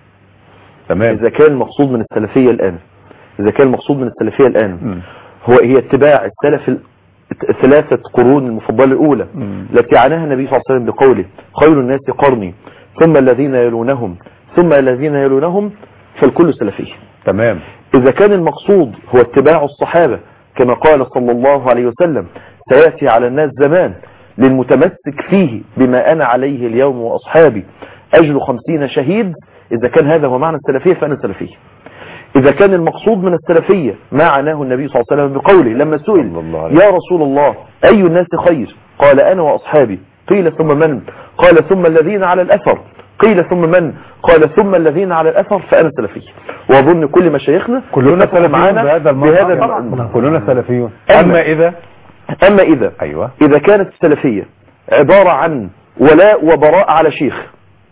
تمام. إذا كان المقصود من السلفية الآن إذا كان المقصود من السلفية الآن م. هو هي اتباع السلف ثلاثة قرون المفضلة الأولى التي عناها النبي صلى الله عليه وسلم بقوله خير الناس قرني ثم الذين يلونهم ثم الذين يلونهم، فالكل سلفي. تمام. إذا كان المقصود هو اتباع الصحابة كما قال صلى الله عليه وسلم سيأتي على الناس زمان للمتمسك فيه بما أنا عليه اليوم وأصحابي أجل خمسين شهيد، إذا كان هذا هو معنى السلفية فأنا سلفي. إذا كان المقصود من السلفية ما عناه النبي صلى الله عليه وسلم بقوله لما سئل يا رسول الله أي الناس خير؟ قال أنا وأصحابي. قيل ثم من؟ قال ثم الذين على الأثر. قيل ثم من؟ قال ثم الذين على الأثر، فأنا سلفي. وأظن كل مشايخنا كلنا سلفيون بهذا المعنى، كلنا سلفيون. أما إذا أما إذا أيوة. إذا كانت السلفية عبارة عن ولاء وبراء على شيخ،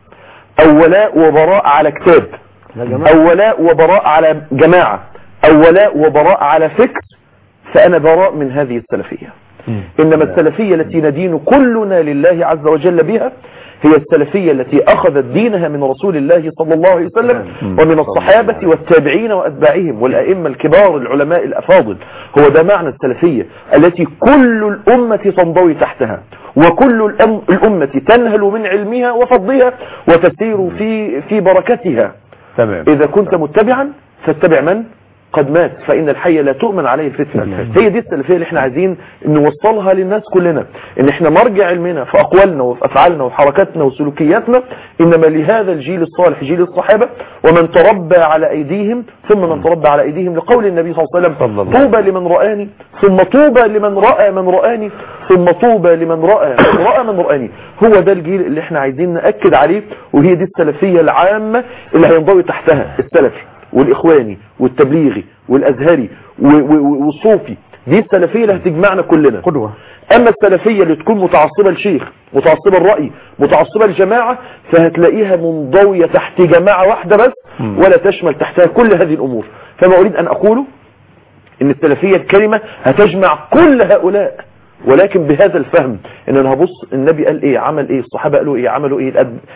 أو ولاء وبراء على كتاب، أو ولاء وبراء على جماعة، أو ولاء وبراء على فكر، فأنا براء من هذه السلفية. إنما السلفية التي ندين كلنا لله عز وجل بها هي السلفية التي أخذت دينها من رسول الله صلى الله عليه وسلم ومن الصحابة والتابعين وأتباعهم والأئمة الكبار العلماء الأفاضل. هو ده معنى السلفية التي كل الأمة تنضوي تحتها، وكل الأمة تنهل من علمها وفضلها وتسير في في بركتها. تمام. إذا كنت متبعا فاتبع من قد مات، فإن الحي لا تؤمن عليه الفتنة. هي دي السلفية اللي احنا عايزين نوصلها للناس كلنا، ان احنا مرجع علمنا في أقوالنا وفي أفعالنا وفي حركاتنا وسلوكياتنا إنما لهذا الجيل الصالح جيل الصحابة ومن تربى على أيديهم ثم من تربى على أيديهم، لقول النبي صلى الله عليه وسلم طوبى لمن رآني ثم طوبى لمن رأى من رآني ثم طوبى لمن رأى من رأى من رآني. هو ده الجيل اللي احنا عايزين نأكد عليه، وهي دي السلفية العامة اللي هينضوي تحتها السلفي والإخواني والتبليغي والأزهري والصوفي. دي السلفية اللي هتجمعنا كلنا قدوة. أما السلفية اللي تكون متعصبة لشيخ، متعصبة الرأي، متعصبة الجماعة، فهتلاقيها منضوية تحت جماعة واحدة بس ولا تشمل تحتها كل هذه الأمور. فما أريد أن أقوله إن السلفية الكلمة هتجمع كل هؤلاء، ولكن بهذا الفهم ان انا هبص النبي قال ايه، عمل ايه، الصحابه قالوا ايه، عملوا ايه،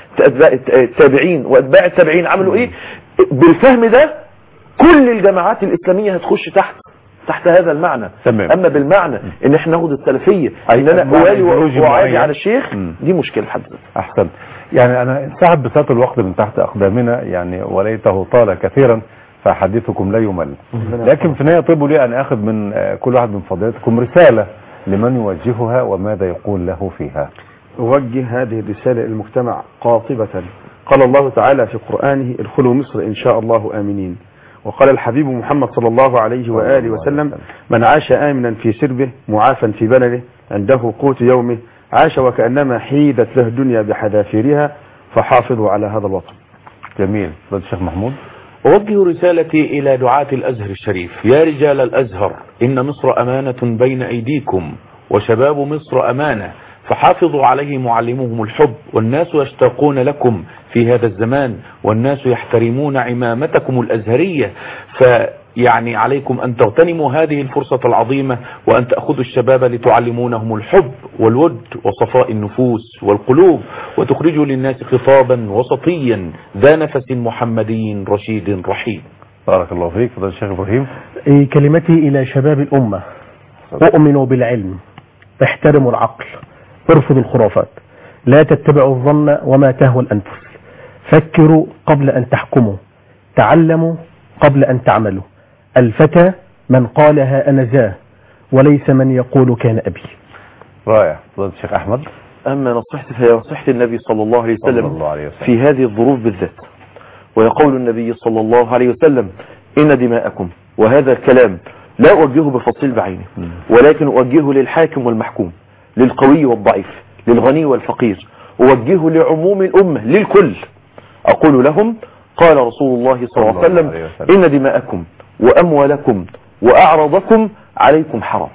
التابعين واتباع التابعين عملوا ايه. بالفهم ده كل الجماعات الاسلاميه هتخش تحت تحت هذا المعنى. تمام. اما بالمعنى ان احنا ناخد السلفيه ان انا اوالي واعادي على الشيخ، دي مشكله حد. احسن. يعني انا انسحب بساط الوقت من تحت اقدامنا يعني، وليته طال كثيرا فحديثكم لا يمل، لكن في النهايه طيبوا لي ان اخذ من كل واحد من فضيلتكم رساله لمن يوجهها وماذا يقول له فيها. أوجه هذه الرسالة للمجتمع قاطبة. قال الله تعالى في قرآنه ادخلوا مصر إن شاء الله آمنين. وقال الحبيب محمد صلى الله عليه وآله وسلم من عاش آمنا في سربه معافا في بلده عنده قوت يومه عاش وكأنما حيدت له الدنيا بحذافيرها، فحافظوا على هذا الوطن. جميل. فضل الشيخ محمود. أوجه رسالتي إلى دعاة الأزهر الشريف. يا رجال الأزهر إن مصر أمانة بين أيديكم وشباب مصر أمانة، فحافظوا عليه معلمهم الحب، والناس يشتاقون لكم في هذا الزمان، والناس يحترمون عمامتكم الأزهرية، فيعني عليكم أن تغتنموا هذه الفرصة العظيمة وأن تأخذوا الشباب لتعلمونهم الحب والود وصفاء النفوس والقلوب، وتخرجوا للناس خطابا وسطيا ذا نفس محمدي رشيد رحيم. بارك الله فيك. فضل الشيخ إبراهيم. كلمتي إلى شباب الأمة: أؤمنوا بالعلم، احترموا العقل، ارفضوا الخرافات، لا تتبعوا الظن وما تهوى الأنفس، فكروا قبل أن تحكموا، تعلموا قبل أن تعملوا، الفتى من قالها أنا ذا وليس من يقول كان أبي. رائع. فضل الشيخ أحمد. أما نصيحتي فهي نصيحة النبي صلى الله عليه وسلم, الله عليه وسلم في هذه الظروف بالذات، ويقول النبي صلى الله عليه وسلم إن دماءكم، وهذا الكلام لا أوجهه بفصيل بعينه ولكن أوجهه للحاكم والمحكوم، للقوي والضعيف، للغني والفقير، أوجهه لعموم الأمة للكل. أقول لهم قال رسول الله صلى الله عليه وسلم إن دماءكم وأموالكم وأعرضكم عليكم حرام.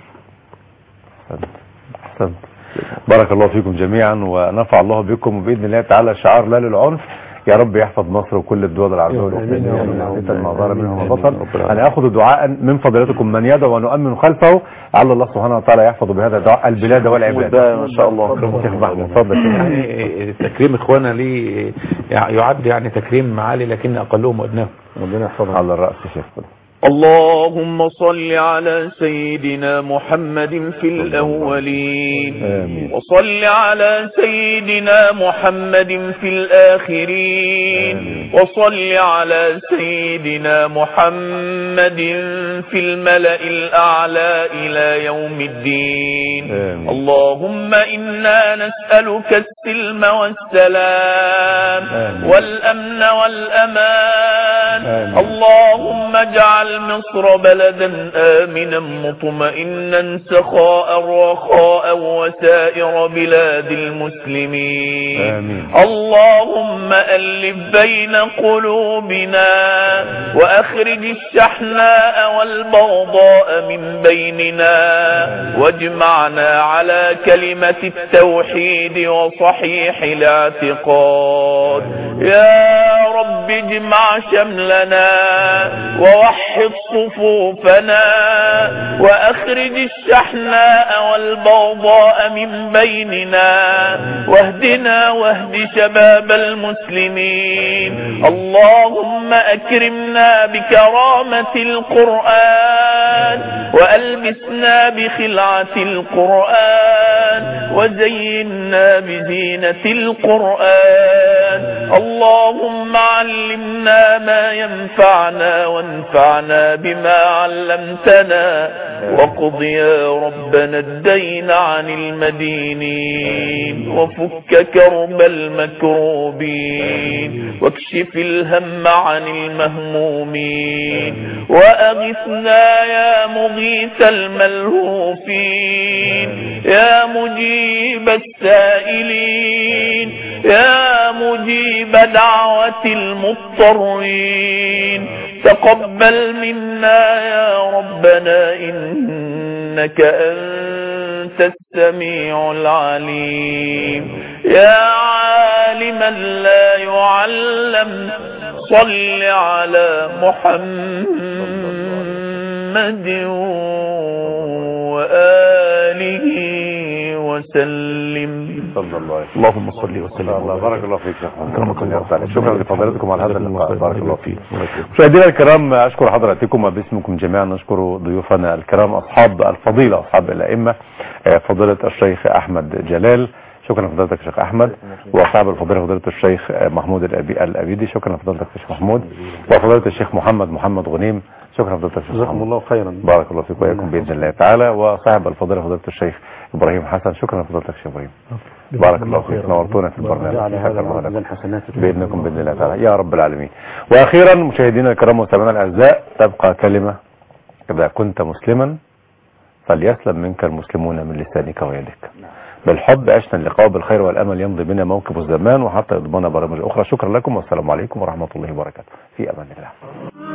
أحسنت. بارك الله فيكم جميعا ونفع الله بكم، وبإذن الله تعالى شعار لا للعنف. يا رب يحفظ مصر وكل الدول العربية والإسلامية من فتن ما ظهر منها وما بطن. أنا أخذ دعاء من فضيلتكم من يدعو ونؤمن خلفه، على الله سبحانه وتعالى يحفظ بهذا الدعاء البلاد والعباد. ما شاء الله. شيخ محمود اتفضل. يعني تكريم إخوانا لي يعد يعني تكريم معالي، لكن أقلهم وأدناهم. ربنا يحفظهم على الرأس يا شيخ. اللهم صل على سيدنا محمد في الأولين، آمين. وصل على سيدنا محمد في الآخرين، آمين. وصل على سيدنا محمد في الملأ الأعلى إلى يوم الدين. آمين. اللهم إنا نسألك السلم والسلام آمين. والأمن والأمان. آمين. اللهم اجعل مصر بلدا آمنا مطمئنا سخاء رخاء وسائر بلاد المسلمين. آمين. اللهم ألف بين قلوبنا وأخرج الشحناء والبغضاء من بيننا، واجمعنا على كلمة التوحيد وصحيح الاعتقاد. يا رب اجمع شملنا ووحد صفوفنا وأخرج الشحناء والبغضاء من بيننا، واهدنا واهد شباب المسلمين. اللهم أكرمنا بكرامة القرآن وألبسنا بخلعة القرآن وزينا بزينة القرآن. اللهم علمنا ما ينفعنا وانفعنا بما علمتنا، وقض يا ربنا الدين عن المدينين، وفك كرب المكروبين، واكشف الهم عن المهمومين، وأغثنا يا مغيث الملهوفين، يا مجيب السائلين، يا مجيب دعوة المضطرين. تقبل منا يا ربنا إنك أنت السميع العليم. يا عالما لا يعلم صل على محمد وآله وسلم. صلى الله عليه وسلم. اللهم صل وسلم. الله بارك الله فيك يا أكرمك الله. شكرا لفضيلتكم على هذا اللقاء. بارك الله فيك. مشاهدينا الكرام أشكر حضراتكم وباسمكم جميعا نشكر ضيوفنا الكرام أصحاب الفضيلة أصحاب الأئمة، فضيلة الشيخ أحمد جلال، شكرا لفضيلتك الشيخ أحمد، وأصحاب الفضيلة فضيلة الشيخ محمود الأبيدي، شكرا لفضيلتك الشيخ محمود، وفضيلة الشيخ محمد محمد غنيم، شكرا لفضيلتك الشيخ محمود. جزاكم الله خيرا. بارك الله فيك وإياكم بإذن الله تعالى. وصاحب الفضيلة فضيلة الشيخ إبراهيم حسن، شكرا لفضيلتك الشيخ إبراهيم. بارك الله فيك، نورتونا في البرنامج بإذنكم بإذن الله تعالى يا رب العالمين. وأخيرا مشاهدينا الكرام ومستمعينا الأعزاء، تبقى كلمة: إذا كنت مسلما فليسلم منك المسلمون من لسانك ويدك. بالحب عشنا اللقاء، بالخير والأمل يمضي بنا موكب الزمان، وحتى يضمن برامج أخرى. شكرا لكم والسلام عليكم ورحمة الله وبركاته. في أمان الله.